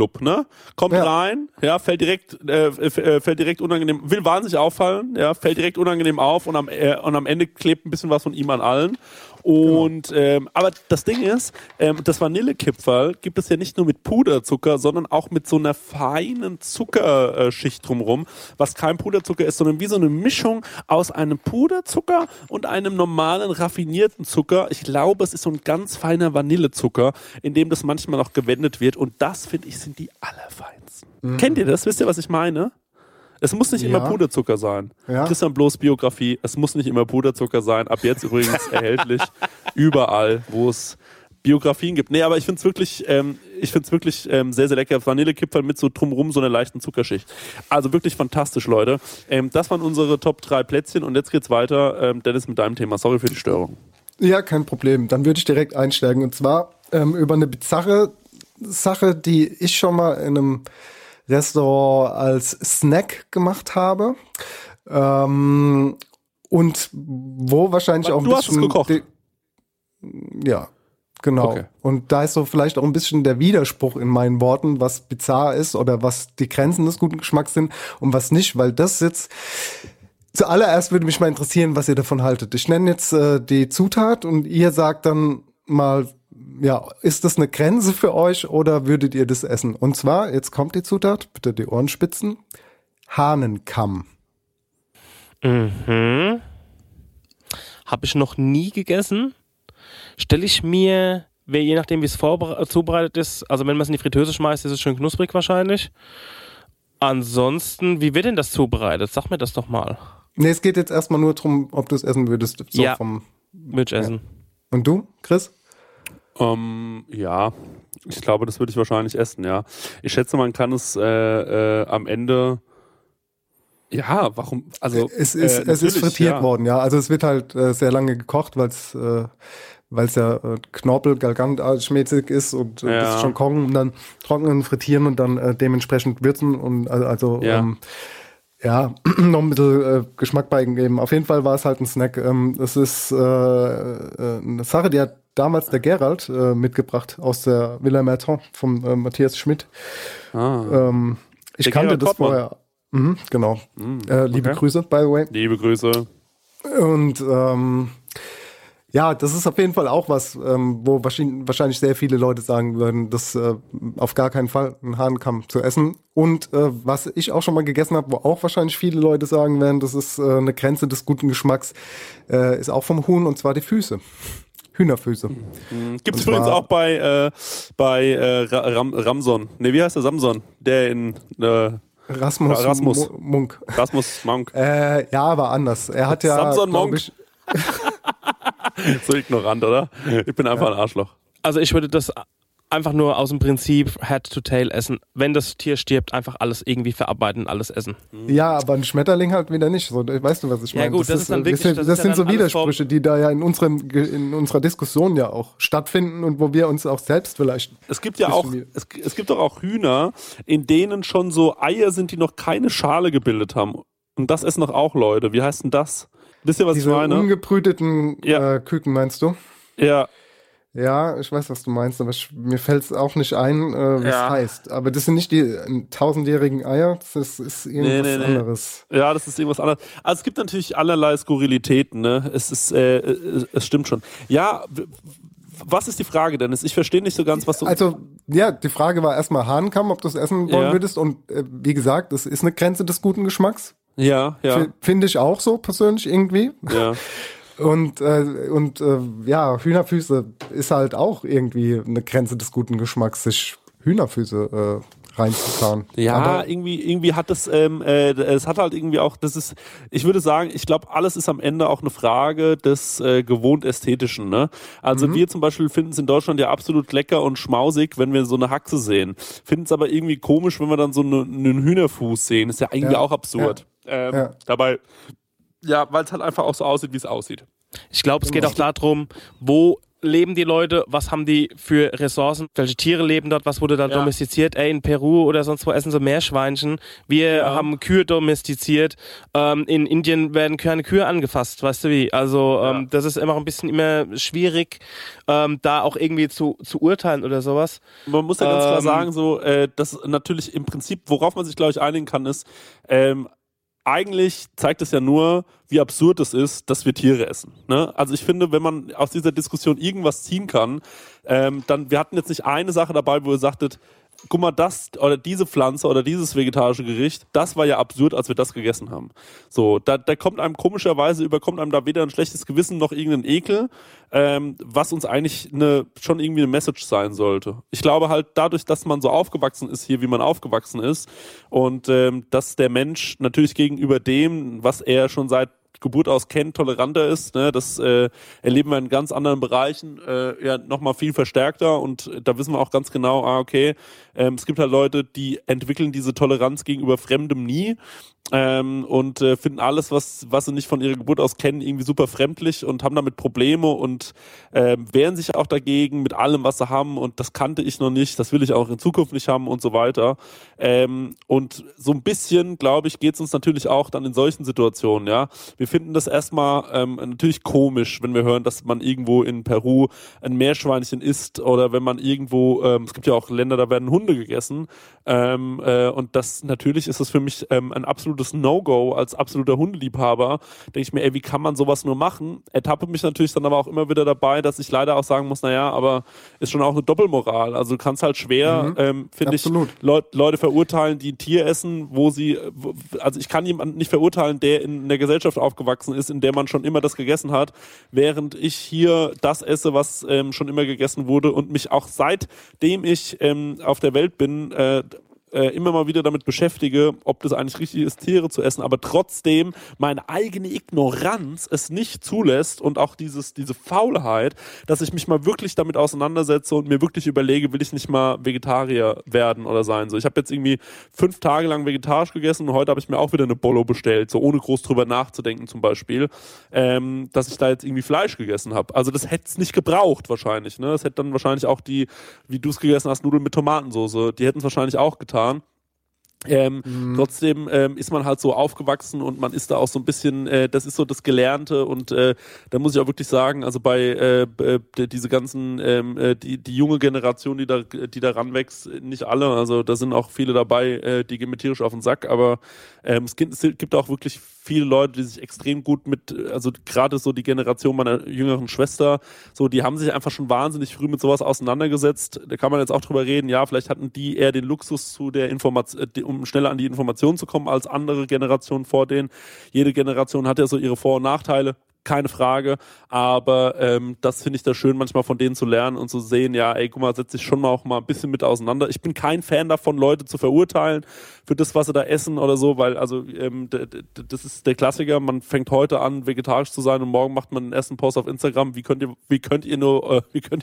kommt rein, ja, fällt direkt unangenehm, will wahnsinnig auffallen, ja, fällt direkt unangenehm auf und am Ende klebt ein bisschen was von ihm an allen. Und aber das Ding ist, das Vanillekipferl gibt es ja nicht nur mit Puderzucker, sondern auch mit so einer feinen Zuckerschicht drumherum, was kein Puderzucker ist, sondern wie so eine Mischung aus einem Puderzucker und einem normalen raffinierten Zucker. Ich glaube, es ist so ein ganz feiner Vanillezucker, in dem das manchmal noch gewendet wird. Und das, finde ich, sind die allerfeinsten. Kennt ihr das? Wisst ihr, was ich meine? Es muss nicht immer Puderzucker sein. Ja. Christian Bloß Biografie, es muss nicht immer Puderzucker sein. Ab jetzt übrigens erhältlich überall, wo es Biografien gibt. Nee, aber ich finde es wirklich, sehr, sehr lecker. Vanillekipferl mit so drumrum so einer leichten Zuckerschicht. Also wirklich fantastisch, Leute. Das waren unsere Top 3 Plätzchen und jetzt geht's weiter. Dennis, mit deinem Thema. Sorry für die Störung. Ja, kein Problem. Dann würde ich direkt einsteigen. Und zwar über eine bizarre Sache, die ich schon mal in einem Restaurant als Snack gemacht habe. Und wo wahrscheinlich auch ein bisschen... Du hast es gekocht? Ja, genau. Okay. Und da ist so vielleicht auch ein bisschen der Widerspruch in meinen Worten, was bizarr ist oder was die Grenzen des guten Geschmacks sind und was nicht, weil das jetzt... Zuallererst würde mich mal interessieren, was ihr davon haltet. Ich nenne jetzt die Zutat und ihr sagt dann mal... Ja, ist das eine Grenze für euch oder würdet ihr das essen? Und zwar, jetzt kommt die Zutat, bitte die Ohren spitzen, Hahnenkamm. Habe ich noch nie gegessen. Stelle ich mir, je nachdem wie es zubereitet ist, also wenn man es in die Fritteuse schmeißt, ist es schön knusprig wahrscheinlich. Ansonsten, wie wird denn das zubereitet? Sag mir das doch mal. Nee, es geht jetzt erstmal nur darum, ob du es essen würdest. So ja, würde ich essen. Und du, Chris? Ja, ich glaube, das würde ich wahrscheinlich essen, ja. Ich schätze, man kann es am Ende, ja, warum, also... Es ist frittiert worden, ja. Also es wird halt sehr lange gekocht, weil es ja Knorpel, Galgant-mäßig ist und das schon kochen und dann trocknen, frittieren und dann dementsprechend würzen und noch ein bisschen Geschmack beigeben. Auf jeden Fall war es halt ein Snack. Es ist eine Sache, die hat damals der Gerald mitgebracht aus der Villa Merton von Matthias Schmidt. Ich kannte das vorher. Genau. Liebe Grüße, by the way. Liebe Grüße. Und ja, das ist auf jeden Fall auch was, wo wahrscheinlich sehr viele Leute sagen würden, das auf gar keinen Fall einen Hahnenkamm zu essen. Und was ich auch schon mal gegessen habe, wo auch wahrscheinlich viele Leute sagen werden, das ist eine Grenze des guten Geschmacks, ist auch vom Huhn, und zwar die Füße. Hühnerfüße. Gibt es übrigens auch bei Ramson. Ne, wie heißt der? Samson? Der in Rasmus Munk. Rasmus Monk. Ja, aber anders. Er hat ja, Samson Monk. So ignorant, oder? Ich bin einfach ein Arschloch. Also ich würde das einfach nur aus dem Prinzip Head to Tail essen. Wenn das Tier stirbt, einfach alles irgendwie verarbeiten, alles essen. Ja, aber ein Schmetterling halt wieder nicht. So, weißt du, was ich meine? Ja gut, das ist dann wirklich... Das sind so Widersprüche, die da ja in unserer Diskussion ja auch stattfinden und wo wir uns auch selbst vielleicht... Es gibt ja auch, es gibt doch auch Hühner, in denen schon so Eier sind, die noch keine Schale gebildet haben. Und das essen doch auch Leute. Wie heißt denn das? Wisst ihr, was ich meine? Diese ungebrüteten Küken, meinst du? Ja. Ja, ich weiß, was du meinst, aber mir fällt es auch nicht ein, wie es heißt. Aber das sind nicht die 1000-jährigen Eier, das ist irgendwas anderes. Ja, das ist irgendwas anderes. Also es gibt natürlich allerlei Skurrilitäten, ne? Es stimmt schon. Ja, was ist die Frage, Dennis? Ich verstehe nicht so ganz, was du... Also, ja, die Frage war erstmal Hahnenkamm, ob du es essen wollen würdest. Und wie gesagt, das ist eine Grenze des guten Geschmacks. Ja. Finde ich auch so persönlich irgendwie. Ja. Und Hühnerfüße ist halt auch irgendwie eine Grenze des guten Geschmacks, sich Hühnerfüße reinzufahren. Ja, aber irgendwie hat es hat halt irgendwie auch, ich würde sagen, ich glaube, alles ist am Ende auch eine Frage des gewohnt Ästhetischen, ne? Also wir zum Beispiel finden es in Deutschland ja absolut lecker und schmausig, wenn wir so eine Haxe sehen. Finden es aber irgendwie komisch, wenn wir dann so einen Hühnerfuß sehen. Ist ja irgendwie auch absurd. Dabei, ja, weil es halt einfach auch so aussieht, wie es aussieht. Ich glaube, es geht auch darum, wo leben die Leute, was haben die für Ressourcen, welche Tiere leben dort, was wurde da domestiziert, in Peru oder sonst wo essen sie Meerschweinchen, wir haben Kühe domestiziert, in Indien werden keine Kühe angefasst, weißt du wie, also das ist immer ein bisschen schwierig, da auch irgendwie zu urteilen oder sowas. Man muss ja ganz klar sagen, so, dass natürlich im Prinzip, worauf man sich glaube ich einigen kann, ist, eigentlich zeigt es ja nur, wie absurd es ist, dass wir Tiere essen. Ne? Also ich finde, wenn man aus dieser Diskussion irgendwas ziehen kann, dann, wir hatten jetzt nicht eine Sache dabei, wo ihr sagtet, guck mal, das oder diese Pflanze oder dieses vegetarische Gericht, das war ja absurd, als wir das gegessen haben. So, da kommt einem komischerweise, überkommt einem da weder ein schlechtes Gewissen noch irgendein Ekel, was uns eigentlich schon irgendwie eine Message sein sollte. Ich glaube halt dadurch, dass man so aufgewachsen ist hier, wie man aufgewachsen ist und dass der Mensch natürlich gegenüber dem, was er schon seit Geburt aus kennt, toleranter ist. Ne? Das erleben wir in ganz anderen Bereichen nochmal viel verstärkter und da wissen wir auch ganz genau, okay, es gibt halt Leute, die entwickeln diese Toleranz gegenüber Fremdem nie und finden alles, was sie nicht von ihrer Geburt aus kennen, irgendwie super fremdlich und haben damit Probleme und wehren sich auch dagegen mit allem, was sie haben und das kannte ich noch nicht, das will ich auch in Zukunft nicht haben und so weiter. Und so ein bisschen, glaube ich, geht es uns natürlich auch dann in solchen Situationen, ja. Wir finden das erstmal natürlich komisch, wenn wir hören, dass man irgendwo in Peru ein Meerschweinchen isst oder wenn man irgendwo, es gibt ja auch Länder, da werden Hunde gegessen und das natürlich ist das für mich ein absolutes No-Go als absoluter Hundeliebhaber. Denke ich mir, wie kann man sowas nur machen? Ertappe mich natürlich dann aber auch immer wieder dabei, dass ich leider auch sagen muss, naja, aber ist schon auch eine Doppelmoral. Also du kannst halt schwer, finde ich, Leute verurteilen, die ein Tier essen, also ich kann jemanden nicht verurteilen, der in einer Gesellschaft aufgewachsen ist, in der man schon immer das gegessen hat, während ich hier das esse, was schon immer gegessen wurde und mich auch seitdem ich auf der Welt bin, immer mal wieder damit beschäftige, ob das eigentlich richtig ist, Tiere zu essen, aber trotzdem meine eigene Ignoranz es nicht zulässt und auch diese Faulheit, dass ich mich mal wirklich damit auseinandersetze und mir wirklich überlege, will ich nicht mal Vegetarier werden oder sein. So, ich habe jetzt irgendwie 5 Tage lang vegetarisch gegessen und heute habe ich mir auch wieder eine Bollo bestellt, so ohne groß drüber nachzudenken zum Beispiel, dass ich da jetzt irgendwie Fleisch gegessen habe. Also das hätte es nicht gebraucht wahrscheinlich. Ne? Das hätte dann wahrscheinlich auch die, wie du es gegessen hast, Nudeln mit Tomatensauce, die hätten es wahrscheinlich auch getan. Trotzdem ist man halt so aufgewachsen und man ist da auch so ein bisschen, das ist so das Gelernte und da muss ich auch wirklich sagen, also bei diese ganzen, die junge Generation, die da ranwächst, nicht alle, also da sind auch viele dabei, die gehen mir tierisch auf den Sack, aber es gibt auch wirklich viele Leute, die sich extrem gut also gerade so die Generation meiner jüngeren Schwester, so, die haben sich einfach schon wahnsinnig früh mit sowas auseinandergesetzt. Da kann man jetzt auch drüber reden, ja, vielleicht hatten die eher den Luxus zu der Information, um schneller an die Informationen zu kommen als andere Generationen vor denen. Jede Generation hat ja so ihre Vor- und Nachteile. Keine Frage, aber das finde ich da schön, manchmal von denen zu lernen und zu sehen, ja, ey, guck mal, setz dich schon mal auch mal ein bisschen mit auseinander. Ich bin kein Fan davon, Leute zu verurteilen für das, was sie da essen oder so, weil also das ist der Klassiker, man fängt heute an, vegetarisch zu sein und morgen macht man einen ersten Post auf Instagram, wie könnt ihr nur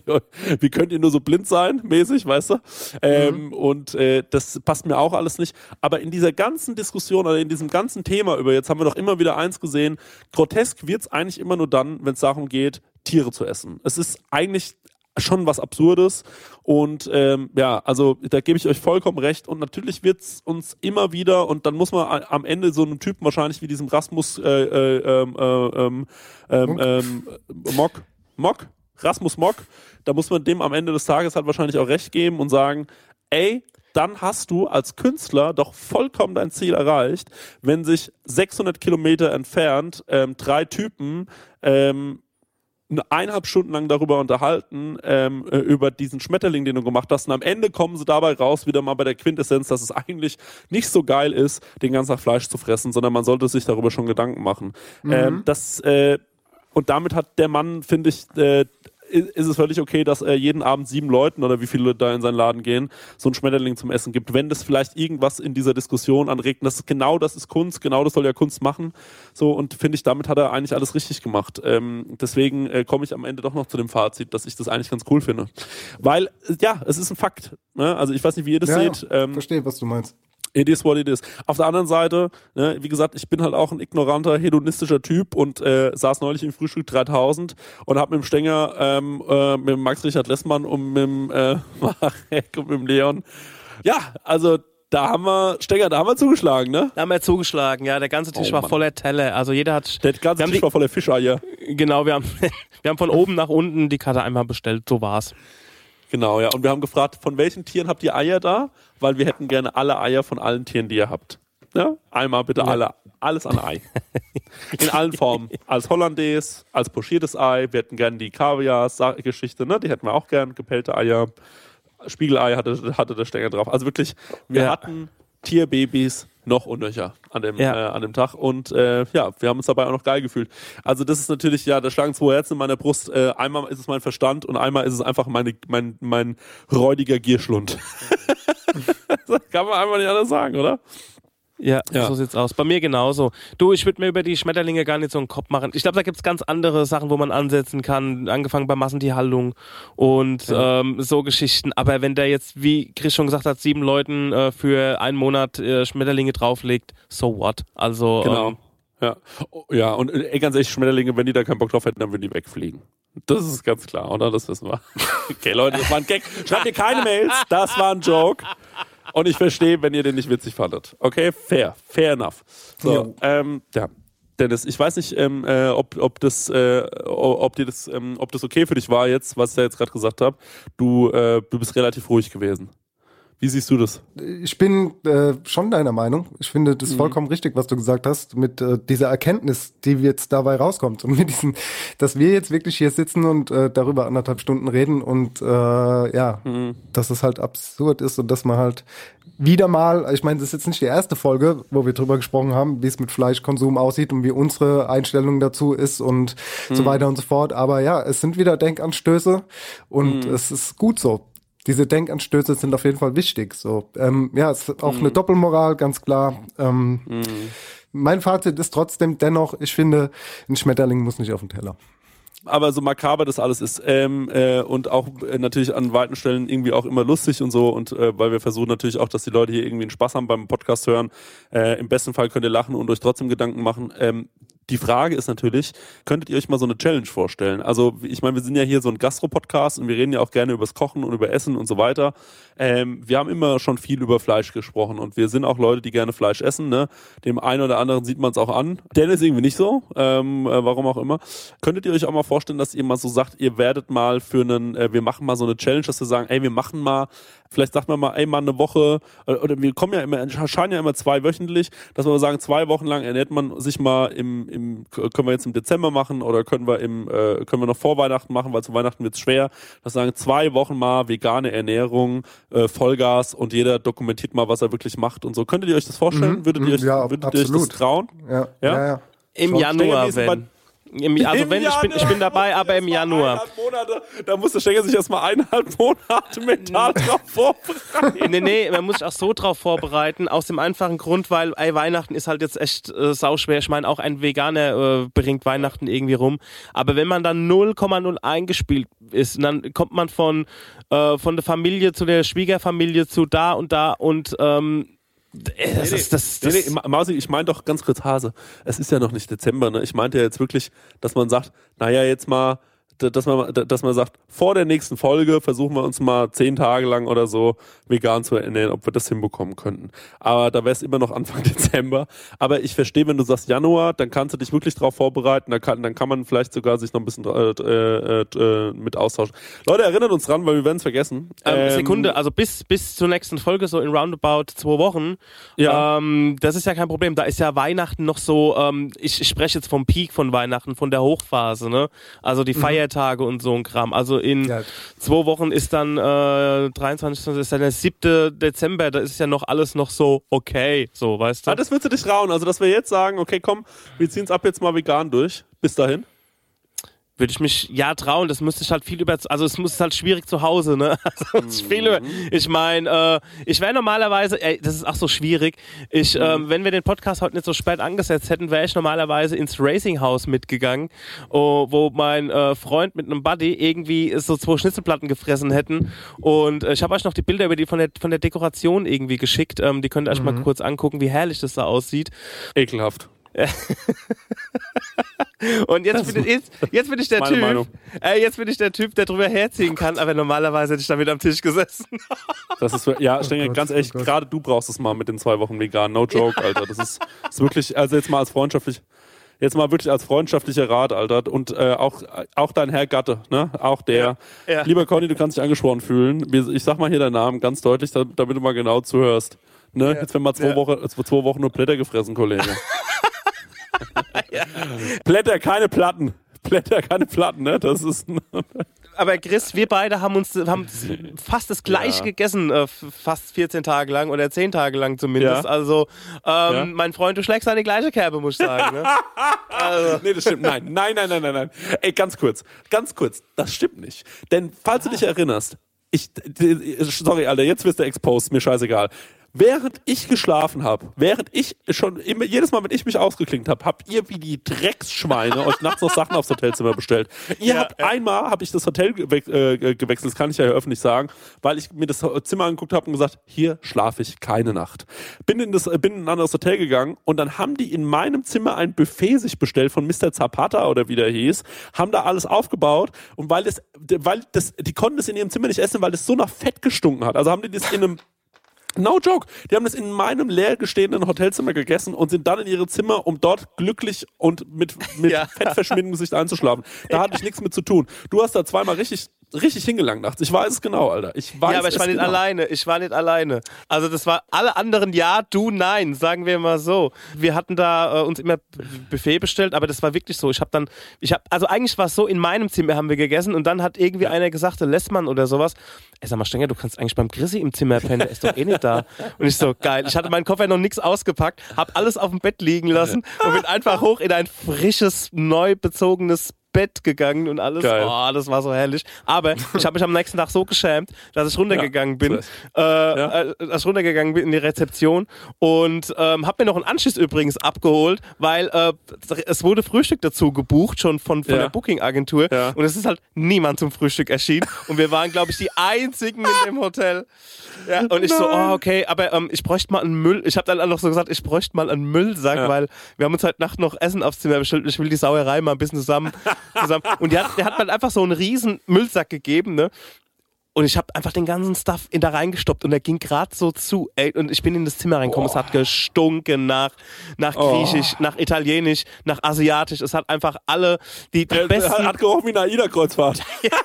so blind sein, mäßig, weißt du? Und das passt mir auch alles nicht. Aber in dieser ganzen Diskussion oder in diesem ganzen Thema jetzt haben wir doch immer wieder eins gesehen, grotesk wird's eigentlich immer nur dann, wenn es darum geht, Tiere zu essen. Es ist eigentlich schon was Absurdes und also da gebe ich euch vollkommen recht und natürlich wird es uns immer wieder und dann muss man am Ende so einem Typen wahrscheinlich wie diesem Rasmus Mock, da muss man dem am Ende des Tages halt wahrscheinlich auch recht geben und sagen, ey, dann hast du als Künstler doch vollkommen dein Ziel erreicht, wenn sich 600 Kilometer entfernt 3 Typen 1,5 Stunden lang darüber unterhalten, über diesen Schmetterling, den du gemacht hast. Und am Ende kommen sie dabei raus, wieder mal bei der Quintessenz, dass es eigentlich nicht so geil ist, den ganzen Tag Fleisch zu fressen, sondern man sollte sich darüber schon Gedanken machen. Und damit hat der Mann, finde ich, ist es völlig okay, dass er jeden Abend 7 Leuten oder wie viele da in seinen Laden gehen, so einen Schmetterling zum Essen gibt. Wenn das vielleicht irgendwas in dieser Diskussion anregt, das ist Kunst, genau das soll ja Kunst machen. So, und finde ich, damit hat er eigentlich alles richtig gemacht. Deswegen komme ich am Ende doch noch zu dem Fazit, dass ich das eigentlich ganz cool finde. Weil, ja, es ist ein Fakt. Ne? Also ich weiß nicht, wie ihr das seht. Verstehe, was du meinst. It is what it is. Auf der anderen Seite, ne, wie gesagt, ich bin halt auch ein ignoranter, hedonistischer Typ und saß neulich im Frühstück 3000 und hab mit dem Stenger, mit dem Max-Richard Lessmann und mit dem Marek und mit dem Leon, ja, also da haben wir zugeschlagen, ne? Da haben wir zugeschlagen, ja. Der ganze Tisch war voller Teller. Also jeder hat... Der ganze Tisch war voller Fischeier. Genau, wir haben von oben nach unten die Karte einmal bestellt, so war's. Genau, ja. Und wir haben gefragt, von welchen Tieren habt ihr Eier da? Weil wir hätten gerne alle Eier von allen Tieren, die ihr habt. Ja? Einmal bitte alles an Ei. In allen Formen. Als Hollandaise, als pochiertes Ei. Wir hätten gerne die Kaviar-Geschichte, ne? Die hätten wir auch gern. Gepellte Eier. Spiegelei hatte der Stenger drauf. Also wirklich, wir hatten Tierbabys noch und nöcher an dem Tag. Und wir haben uns dabei auch noch geil gefühlt. Also das ist natürlich, da schlagen zwei Herzen in meiner Brust. Einmal ist es mein Verstand und einmal ist es einfach mein räudiger Gierschlund. Das kann man einfach nicht anders sagen, oder? Ja, so sieht's aus. Bei mir genauso. Du, ich würde mir über die Schmetterlinge gar nicht so einen Kopf machen. Ich glaube, da gibt's ganz andere Sachen, wo man ansetzen kann, angefangen bei Massentierhaltung und so Geschichten. Aber wenn der jetzt, wie Chris schon gesagt hat, 7 Leuten für einen Monat Schmetterlinge drauflegt, so what? Also genau. Ja, und ganz ehrlich, Schmetterlinge, wenn die da keinen Bock drauf hätten, dann würden die wegfliegen. Das ist ganz klar, oder? Das wissen wir. Okay, Leute, das war ein Gag. Schreibt mir keine Mails, das war ein Joke. Und ich verstehe, wenn ihr den nicht witzig fandet. Okay, fair enough. So, Dennis, ich weiß nicht, ob das okay für dich war jetzt, was ich da jetzt gerade gesagt habe. Du bist relativ ruhig gewesen. Wie siehst du das? Ich bin schon deiner Meinung. Ich finde das vollkommen richtig, was du gesagt hast, mit dieser Erkenntnis, die jetzt dabei rauskommt. Und mit diesem, dass wir jetzt wirklich hier sitzen und darüber 1,5 Stunden reden und dass es halt absurd ist und dass man halt wieder mal, ich meine, das ist jetzt nicht die erste Folge, wo wir drüber gesprochen haben, wie es mit Fleischkonsum aussieht und wie unsere Einstellung dazu ist und so weiter und so fort. Aber ja, es sind wieder Denkanstöße und es ist gut so. Diese Denkanstöße sind auf jeden Fall wichtig. So, es ist auch eine Doppelmoral, ganz klar. Mein Fazit ist trotzdem dennoch, ich finde, ein Schmetterling muss nicht auf den Teller. Aber so makaber das alles ist und auch natürlich an weiten Stellen irgendwie auch immer lustig und so und weil wir versuchen natürlich auch, dass die Leute hier irgendwie einen Spaß haben beim Podcast hören. Im besten Fall könnt ihr lachen und euch trotzdem Gedanken machen. Die Frage ist natürlich, könntet ihr euch mal so eine Challenge vorstellen? Also ich meine, wir sind ja hier so ein Gastro-Podcast und wir reden ja auch gerne übers Kochen und über Essen und so weiter. Wir haben immer schon viel über Fleisch gesprochen und wir sind auch Leute, die gerne Fleisch essen. Ne? Dem einen oder anderen sieht man es auch an. Dennis irgendwie nicht so, warum auch immer. Könntet ihr euch auch mal vorstellen, dass ihr mal so sagt, ihr werdet mal wir machen mal so eine Challenge, dass wir sagen, wir machen mal, vielleicht sagt man mal, mal eine Woche, oder wir kommen ja immer, erscheinen ja immer 2-wöchentlich, dass wir mal sagen, 2 Wochen lang ernährt man sich mal können wir jetzt im Dezember machen oder können wir noch vor Weihnachten machen, weil zu Weihnachten wird's schwer, dass wir sagen, 2 Wochen mal vegane Ernährung, Vollgas und jeder dokumentiert mal, was er wirklich macht und so. Könntet ihr euch das vorstellen? Würdet ihr euch das trauen? Ja. Im Januar, wenn. Ich bin dabei, aber im Januar. 1,5 Monate, da muss der Stenger sich erstmal 1,5 Monate mental drauf vorbereiten. Nee, man muss sich auch so drauf vorbereiten, aus dem einfachen Grund, weil Weihnachten ist halt jetzt echt sauschwer. Ich meine, auch ein Veganer bringt Weihnachten irgendwie rum. Aber wenn man dann 0,0 eingespielt ist, dann kommt man von der Familie zu der Schwiegerfamilie zu da und Mausi, ich meine doch ganz kurz Hase, es ist ja noch nicht Dezember, ne? Ich meinte ja jetzt wirklich, dass man sagt, naja, jetzt mal, dass man sagt, vor der nächsten Folge versuchen wir uns mal 10 Tage lang oder so vegan zu ernähren, ob wir das hinbekommen könnten. Aber da wäre es immer noch Anfang Dezember. Aber ich verstehe, wenn du sagst Januar, dann kannst du dich wirklich drauf vorbereiten, dann kann man vielleicht sogar sich noch ein bisschen mit austauschen. Leute, erinnert uns dran, weil wir werden es vergessen. Sekunde, also bis zur nächsten Folge, so in roundabout 2 Wochen, das ist ja kein Problem. Da ist ja Weihnachten noch so, ich spreche jetzt vom Peak von Weihnachten, von der Hochphase, ne? Also die Feiertage und so ein Kram. Also in 2 Wochen ist dann 23. ist dann der 7. Dezember, da ist ja noch alles noch so okay, so, weißt du? Das würdest du dich rauen, also dass wir jetzt sagen, okay, komm, wir ziehen es ab jetzt mal vegan durch, bis dahin? Würde ich mich trauen, das müsste ich halt viel also es muss halt schwierig zu Hause, ne? Also ich meine, ich wäre normalerweise, das ist auch so schwierig, wenn wir den Podcast heute nicht so spät angesetzt hätten, wäre ich normalerweise ins Racing-Haus mitgegangen, wo mein Freund mit einem Buddy irgendwie so 2 Schnitzelplatten gefressen hätten und ich habe euch noch die Bilder von der Dekoration irgendwie geschickt, die könnt ihr euch mal kurz angucken, wie herrlich das da aussieht. Ekelhaft. Und jetzt bin ich der Typ. Meinung. Jetzt bin ich der Typ, der drüber herziehen kann, aber normalerweise hätte ich damit am Tisch gesessen. Das ist, ich denke ganz ehrlich, gerade du brauchst es mal mit den 2 Wochen vegan. No joke, Alter. Das ist wirklich, also jetzt mal wirklich als freundschaftlicher Rat, Alter. Und auch dein Herr Gatte, ne? Auch der. Ja. Lieber Conny, du kannst dich angesprochen fühlen. Ich sag mal hier deinen Namen ganz deutlich, damit du mal genau zuhörst. Ne? Ja. Jetzt werden mal 2 Wochen nur Blätter gefressen, Kollege. Blätter, keine Platten, ne? Das ist. Aber Chris, wir beide haben fast das Gleiche gegessen, fast 14 Tage lang oder 10 Tage lang zumindest. Ja. Also, mein Freund, du schlägst eine gleiche Kerbe, muss ich sagen. Ne? Also. Nee, das stimmt. Nein. Ey, ganz kurz. Das stimmt nicht. Denn, falls du dich erinnerst, sorry, Alter, jetzt wirst du exposed, mir scheißegal. Während ich geschlafen habe, jedes Mal, wenn ich mich ausgeklinkt habe, habt ihr wie die Drecksschweine euch nachts noch Sachen aufs Hotelzimmer bestellt. Einmal habe ich das Hotel gewechselt, das kann ich ja hier öffentlich sagen, weil ich mir das Zimmer angeguckt habe und gesagt, hier schlafe ich keine Nacht. Bin in ein anderes Hotel gegangen und dann haben die in meinem Zimmer ein Buffet sich bestellt von Mr. Zapata oder wie der hieß, haben da alles aufgebaut und die konnten das in ihrem Zimmer nicht essen, weil es so nach Fett gestunken hat. Also haben die das in einem No joke. Die haben das in meinem leer gestehenden Hotelzimmer gegessen und sind dann in ihre Zimmer, um dort glücklich und mit fettverschmiertem Gesicht einzuschlafen. Da hatte ich nichts mit zu tun. Du hast da zweimal richtig hingelangt nachts. Ich weiß es genau, Alter. Aber ich war nicht alleine. Ich war nicht alleine. Also das war alle anderen ja, du nein, sagen wir mal so. Wir hatten da uns immer Buffet bestellt, aber das war wirklich so. Also eigentlich war es so, in meinem Zimmer haben wir gegessen und dann hat irgendwie einer gesagt, der Lessmann oder sowas, ey, sag mal Stenger, du kannst eigentlich beim Chrissy im Zimmer pennen, der ist doch eh nicht da. Und ich so, geil. Ich hatte meinen Koffer noch nichts ausgepackt, hab alles auf dem Bett liegen lassen und bin einfach hoch in ein frisches, neu bezogenes Bett gegangen und alles. Geil. Oh, das war so herrlich. Aber ich habe mich am nächsten Tag so geschämt, dass ich runtergegangen bin. Dass ich runtergegangen bin in die Rezeption und habe mir noch einen Anschiss übrigens abgeholt, weil es wurde Frühstück dazu gebucht, schon von der Booking-Agentur. Ja. Und es ist halt niemand zum Frühstück erschienen. Und wir waren, glaube ich, die einzigen in dem Hotel. Ja, und ich so, okay, aber ich bräuchte mal einen Müll. Ich habe dann auch noch so gesagt, ich bräuchte mal einen Müllsack, weil wir haben uns heute Nacht noch Essen aufs Zimmer bestellt. Ich will die Sauerei mal ein bisschen zusammen. Und der hat mir einfach so einen riesen Müllsack gegeben, ne? Und ich habe einfach den ganzen Stuff da reingestoppt und der ging gerade so zu. Ey, und ich bin in das Zimmer reingekommen, es hat gestunken nach Griechisch, nach Italienisch, nach Asiatisch. Es hat einfach alle die besten... Hat gerochen wie eine AIDA-Kreuzfahrt.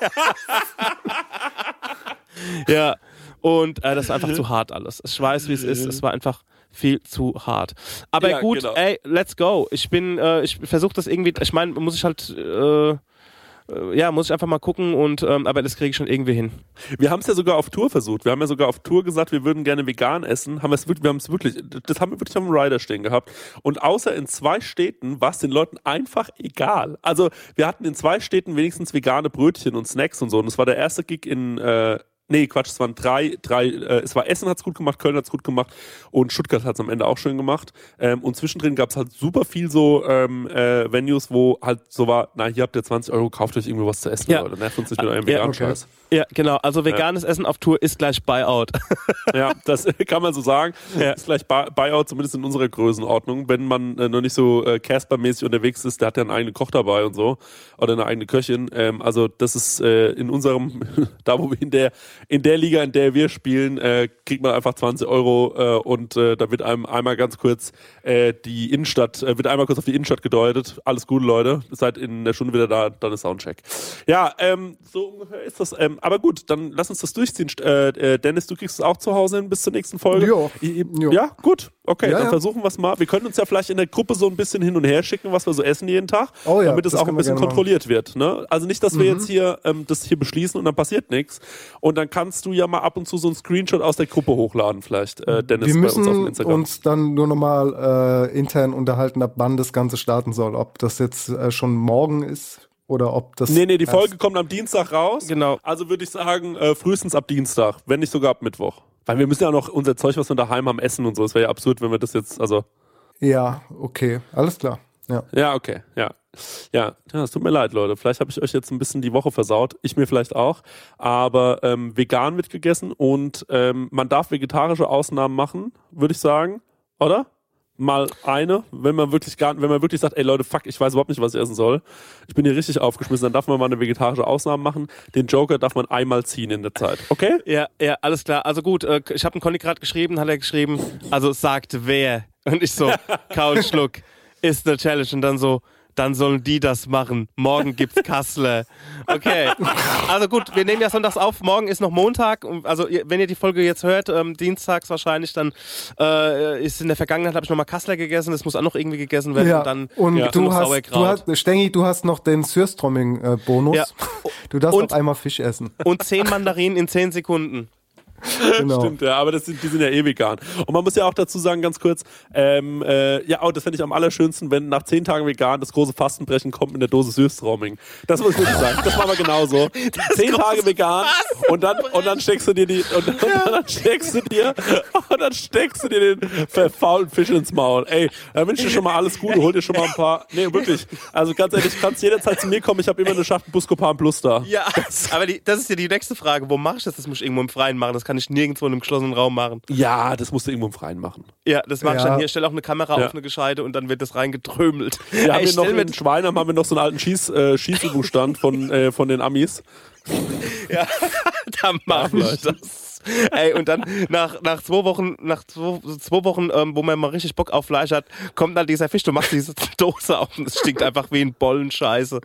Ja, und das ist einfach zu hart alles. Ich weiß, wie es ist. Es war einfach viel zu hart. Aber gut, genau. Ey, let's go. Ich versuche das irgendwie, ich meine, muss ich einfach mal gucken aber das kriege ich schon irgendwie hin. Wir haben es ja sogar auf Tour versucht. Wir haben ja sogar auf Tour gesagt, wir würden gerne vegan essen. Das haben wir wirklich auf dem Rider stehen gehabt. Und außer in 2 Städten war es den Leuten einfach egal. Also wir hatten in 2 Städten wenigstens vegane Brötchen und Snacks und so. Und das war der erste Gig es waren 3. Es war Essen hat's gut gemacht, Köln hat's gut gemacht und Stuttgart hat's am Ende auch schön gemacht. Und zwischendrin gab's halt super viel so Venues, wo halt so war, hier habt ihr 20 €, kauft euch irgendwo was zu essen, Leute. Nervt uns nicht mit eurem veganen Scheiß. Ja, genau. Also veganes Essen auf Tour ist gleich Buyout. Ja, das kann man so sagen. Ist gleich Buyout, zumindest in unserer Größenordnung. Wenn man noch nicht so Casper-mäßig unterwegs ist, der hat ja einen eigenen Koch dabei und so. Oder eine eigene Köchin. Also das ist in unserem, da wo wir in der Liga, in der wir spielen, kriegt man einfach 20 € und da wird einem einmal ganz kurz die Innenstadt, wird einmal kurz auf die Innenstadt gedeutet. Alles Gute, Leute. Seid in der Stunde wieder da, dann ist Soundcheck. Ja, so ungefähr ist das. Aber gut, dann lass uns das durchziehen. Dennis, du kriegst es auch zu Hause hin bis zur nächsten Folge. Jo. Ja, gut. Okay, dann versuchen wir es mal. Wir können uns ja vielleicht in der Gruppe so ein bisschen hin und her schicken, was wir so essen jeden Tag, damit es auch ein bisschen kontrolliert wird. Ne? Also nicht, dass wir jetzt hier das hier beschließen und dann passiert nichts. Und dann kannst du ja mal ab und zu so einen Screenshot aus der Gruppe hochladen vielleicht, Dennis, wir müssen bei uns auf Instagram. Uns dann nur nochmal intern unterhalten, ab wann das Ganze starten soll. Ob das jetzt schon morgen ist oder ob das... Nee, die Folge kommt am Dienstag raus. Genau. Also würde ich sagen, frühestens ab Dienstag, wenn nicht sogar ab Mittwoch. Weil wir müssen ja noch unser Zeug, was wir daheim haben, essen und so. Es wäre ja absurd, wenn wir das jetzt, also... Ja, okay, alles klar. Ja, okay, ja. Ja, es tut mir leid, Leute. Vielleicht habe ich euch jetzt ein bisschen die Woche versaut. Ich mir vielleicht auch. Aber vegan wird gegessen und man darf vegetarische Ausnahmen machen, würde ich sagen. Oder? Mal eine, wenn man wirklich sagt, ey Leute, fuck, ich weiß überhaupt nicht, was ich essen soll. Ich bin hier richtig aufgeschmissen, dann darf man mal eine vegetarische Ausnahme machen. Den Joker darf man einmal ziehen in der Zeit. Okay? Ja, alles klar. Also gut, ich habe einen Conny gerade geschrieben, hat er geschrieben, also sagt wer. Und ich so, Kaul Schluck, ist eine Challenge. Und dann sollen die das machen. Morgen gibt's Kassler. Okay. Also gut, wir nehmen ja sonntags auf. Morgen ist noch Montag. Also wenn ihr die Folge jetzt hört, dienstags wahrscheinlich, dann ist in der Vergangenheit, habe ich nochmal Kassler gegessen. Das muss auch noch irgendwie gegessen werden. Ja. Und dann du hast noch den Sürströmming-Bonus. Ja. Du darfst auch einmal Fisch essen. Und 10 Mandarinen in 10 Sekunden. Genau. Stimmt, ja, aber die sind ja eh vegan. Und man muss ja auch dazu sagen, ganz kurz, das fände ich am allerschönsten, wenn nach 10 Tagen vegan das große Fastenbrechen kommt mit der Dose Sürströmming. Das muss ich wirklich sagen. Das machen wir genauso. 10 Tage vegan und dann steckst du dir den verfaulten Fisch ins Maul. Ey, da wünsche ich dir schon mal alles Gute, hol dir schon mal ein paar. Nee, wirklich. Also ganz ehrlich, du kannst jederzeit zu mir kommen, ich habe immer eine Schachtel Buscopan Plus da. Ja, aber das ist ja die nächste Frage. Wo mache ich das? Das muss ich irgendwo im Freien machen. Das kann ich nirgendwo in einem geschlossenen Raum machen. Ja, das musst du irgendwo im Freien machen. Ja, das mache ich dann hier. Ich stelle auch eine Kamera auf eine gescheite und dann wird das reingetrömelt. Wir haben noch in Schweinheim haben wir noch so einen alten Schießübungsstand von den Amis. Ja, da mache ich das. Ey, und dann nach 2 Wochen, wo man mal richtig Bock auf Fleisch hat, kommt dann dieser Fisch, du machst diese Dose auf und es stinkt einfach wie ein Bollen Scheiße.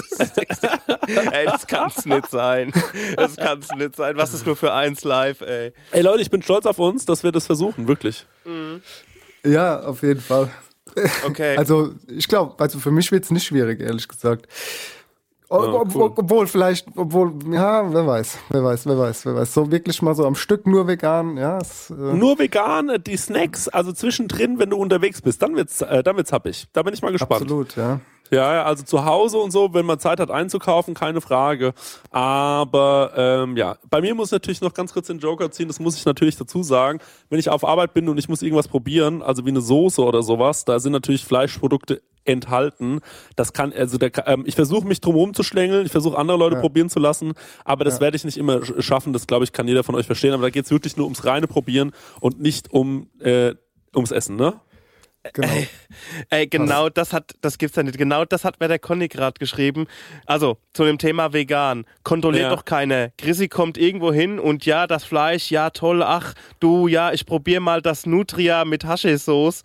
Das kann's nicht sein. Das kann's nicht sein. Was ist nur für 1 live, ey. Ey Leute, ich bin stolz auf uns, dass wir das versuchen, wirklich. Mhm. Ja, auf jeden Fall. Okay. Also, ich glaube, für mich wird's nicht schwierig, ehrlich gesagt. Obwohl, wer weiß. So wirklich mal so am Stück nur vegan, ja. Nur vegan, die Snacks, also zwischendrin, wenn du unterwegs bist, dann wird's happig. Da bin ich mal gespannt. Absolut, ja. Ja, also zu Hause und so, wenn man Zeit hat einzukaufen, keine Frage. Aber bei mir muss natürlich noch ganz kurz den Joker ziehen, das muss ich natürlich dazu sagen. Wenn ich auf Arbeit bin und ich muss irgendwas probieren, also wie eine Soße oder sowas, da sind natürlich Fleischprodukte enthalten. Das kann, ich versuche mich drum rumzuschlängeln, ich versuche andere Leute probieren zu lassen, aber das werde ich nicht immer schaffen, das glaube ich kann jeder von euch verstehen, aber da geht es wirklich nur ums reine Probieren und nicht ums Essen, ne? Genau. Ey, genau das gibt's ja nicht. Genau das hat mir der Conny gerade geschrieben. Also, zu dem Thema vegan. Kontrolliert doch keiner. Chrissy kommt irgendwo hin und ja, das Fleisch, ja toll, ach du, ja, ich probiere mal das Nutria mit Haschesauce.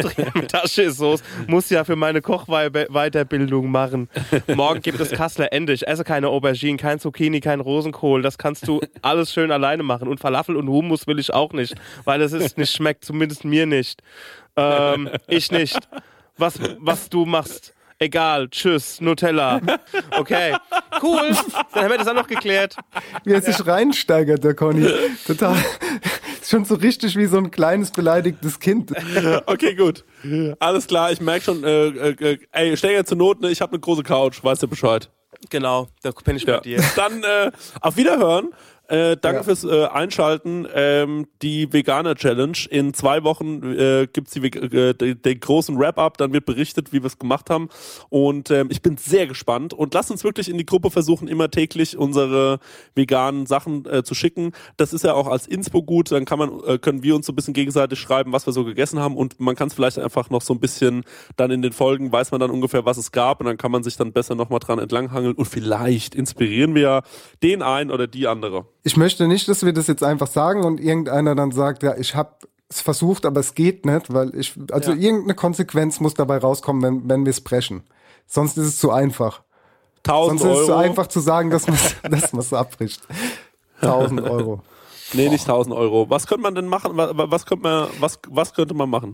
Muss ja für meine Kochweiterbildung machen. Morgen gibt es Kassler, Ende. Ich esse keine Auberginen, kein Zucchini, kein Rosenkohl. Das kannst du alles schön alleine machen. Und Falafel und Hummus will ich auch nicht, weil es nicht schmeckt, zumindest mir nicht. Ich nicht. Was du machst, egal. Tschüss, Nutella. Okay, cool. Dann haben wir das auch noch geklärt. Wie er sich reinsteigert, der Conny. Total. Ist schon so richtig wie so ein kleines beleidigtes Kind. Okay, gut. Alles klar, ich merke schon, Steiger zur Not, ne? Ich habe eine große Couch, weißt du Bescheid. Genau, da bin ich bei dir. Dann auf Wiederhören. Danke fürs Einschalten. Die Veganer-Challenge. In 2 Wochen gibt's den großen Wrap-Up. Dann wird berichtet, wie wir es gemacht haben. Und ich bin sehr gespannt. Und lasst uns wirklich in die Gruppe versuchen, immer täglich unsere veganen Sachen zu schicken. Das ist ja auch als Inspo gut. Dann können wir uns so ein bisschen gegenseitig schreiben, was wir so gegessen haben. Und man kann es vielleicht einfach noch so ein bisschen dann in den Folgen, weiß man dann ungefähr, was es gab. Und dann kann man sich dann besser nochmal dran entlanghangeln. Und vielleicht inspirieren wir ja den einen oder die andere. Ich möchte nicht, dass wir das jetzt einfach sagen und irgendeiner dann sagt, ja, ich habe es versucht, aber es geht nicht, weil irgendeine Konsequenz muss dabei rauskommen, wenn wir es brechen. Sonst ist es zu einfach. 1.000 Sonst ist es zu einfach zu sagen, dass man es abbricht. 1.000 Euro. Nee, nicht 1.000 Euro. Was könnte man denn machen? Was könnte man machen?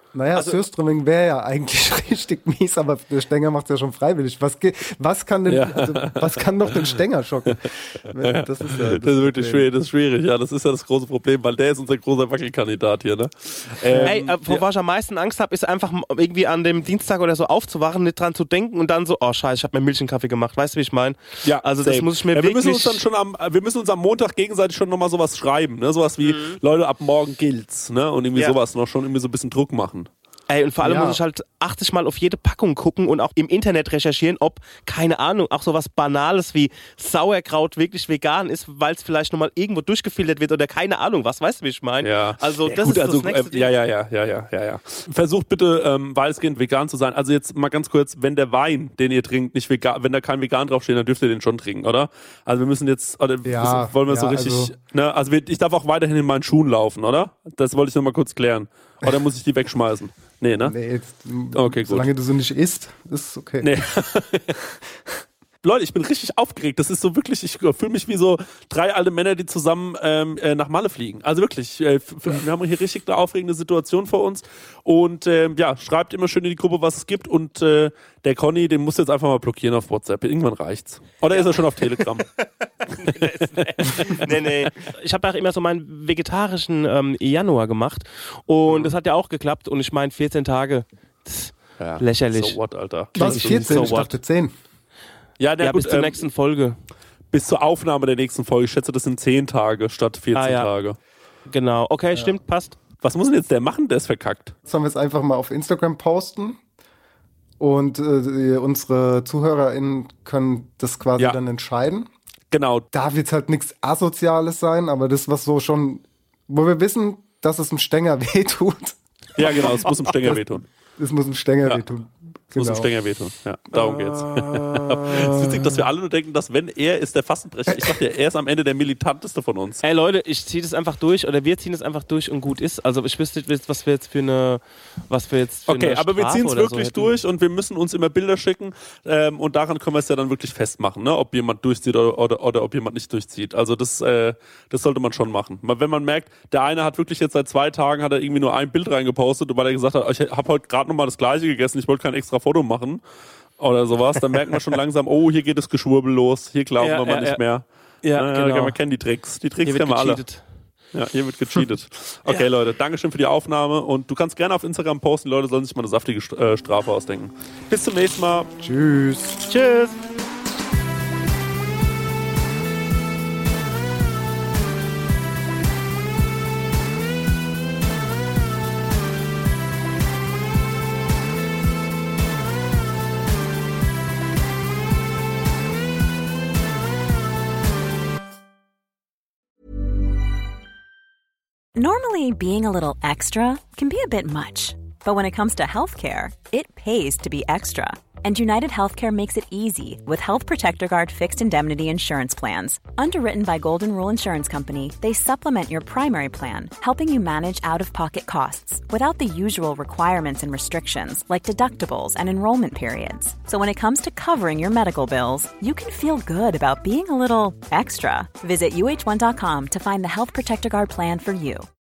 Naja, Surströmming wäre ja eigentlich richtig mies, aber der Stenger macht es ja schon freiwillig. Was kann doch den Stenger schocken? Das ist wirklich schwierig, das ist schwierig, ja, das ist ja das große Problem, weil der ist unser großer Wackelkandidat hier, ne? Wovor ich am meisten Angst habe, ist einfach irgendwie an dem Dienstag oder so aufzuwachen, nicht dran zu denken und dann so, oh scheiße, ich habe mir Milch in Kaffee gemacht, weißt du, wie ich meine? Ja, also das muss ich mir wirklich... Wir müssen uns am Montag gegenseitig schon nochmal sowas schreiben, ne? Sowas wie, Leute, ab morgen gilt's, ne? Und irgendwie sowas noch schon irgendwie so ein bisschen Druck machen. Ey, und vor allem muss ich halt 80 Mal auf jede Packung gucken und auch im Internet recherchieren, ob, keine Ahnung, auch sowas Banales wie Sauerkraut wirklich vegan ist, weil es vielleicht nochmal irgendwo durchgefiltert wird oder keine Ahnung, was, weißt du, wie ich meine? Ja. Also das ist das nächste Ding. Ja. Versucht bitte weitestgehend vegan zu sein. Also jetzt mal ganz kurz, wenn der Wein, den ihr trinkt, nicht vegan, wenn da kein Vegan draufsteht, dann dürft ihr den schon trinken, oder? Also wir müssen jetzt, wollen wir so richtig, also ich darf auch weiterhin in meinen Schuhen laufen, oder? Das wollte ich noch mal kurz klären. Oder muss ich die wegschmeißen? Nee, ne? Nee, okay, gut. Solange du so nicht isst, ist okay. Nee. Leute, ich bin richtig aufgeregt. Das ist so wirklich, ich fühle mich wie so 3 alte Männer, die zusammen nach Malle fliegen. Also wirklich, wir haben hier richtig eine aufregende Situation vor uns. Und schreibt immer schön in die Gruppe, was es gibt. Und der Conny, den musst du jetzt einfach mal blockieren auf WhatsApp. Irgendwann reicht's. Oder ist er schon auf Telegram? Nee. Ich habe auch immer so meinen vegetarischen Januar gemacht. Und das hat ja auch geklappt. Und ich meine, 14 Tage, lächerlich. So what, Alter? Was, 14? Ich dachte 10. Ja, gut, bis zur nächsten Folge. Bis zur Aufnahme der nächsten Folge. Ich schätze, das sind 10 Tage statt 14 Tage. Genau. Okay, stimmt, passt. Was muss denn jetzt der machen? Der ist verkackt. Sollen wir es einfach mal auf Instagram posten? Und unsere ZuhörerInnen können das quasi dann entscheiden. Genau. Da wird es halt nichts Asoziales sein, aber das, was so schon, wo wir wissen, dass es einem Stenger wehtut. Ja, genau, es muss einem Stenger wehtun. Es muss einem Stenger wehtun. Muss dem Stenger wehtun. Ja, darum geht's. Es ist witzig, dass wir alle nur denken, dass wenn er ist der Fastenbrecher. Ich dachte, er ist am Ende der militanteste von uns. Ey Leute, ich ziehe das einfach durch oder wir ziehen das einfach durch und gut ist. Also ich wüsste nicht, was wir jetzt für eine Okay, aber wir ziehen es wirklich so durch und wir müssen uns immer Bilder schicken und daran können wir es ja dann wirklich festmachen, ne? Ob jemand durchzieht oder ob jemand nicht durchzieht. Also das sollte man schon machen. Wenn man merkt, der eine hat wirklich jetzt seit 2 Tagen hat er irgendwie nur ein Bild reingepostet, weil er gesagt hat, ich habe heute gerade nochmal das Gleiche gegessen, ich wollte kein extra Foto machen oder sowas, dann merkt man schon langsam, oh, hier geht das Geschwurbel los, hier glauben wir mal nicht mehr. Ja, genau. Man kennt die Tricks. Die Tricks kennen wir alle. Ja, hier wird gecheatet. Okay, Leute, Dankeschön für die Aufnahme und du kannst gerne auf Instagram posten, die Leute sollen sich mal eine saftige Strafe ausdenken. Bis zum nächsten Mal. Tschüss. Tschüss. Normally, being a little extra can be a bit much, but when it comes to healthcare, it pays to be extra. And United Healthcare makes it easy with Health Protector Guard fixed indemnity insurance plans. Underwritten by Golden Rule Insurance Company, they supplement your primary plan, helping you manage out-of-pocket costs without the usual requirements and restrictions like deductibles and enrollment periods. So when it comes to covering your medical bills, you can feel good about being a little extra. Visit uh1.com to find the Health Protector Guard plan for you.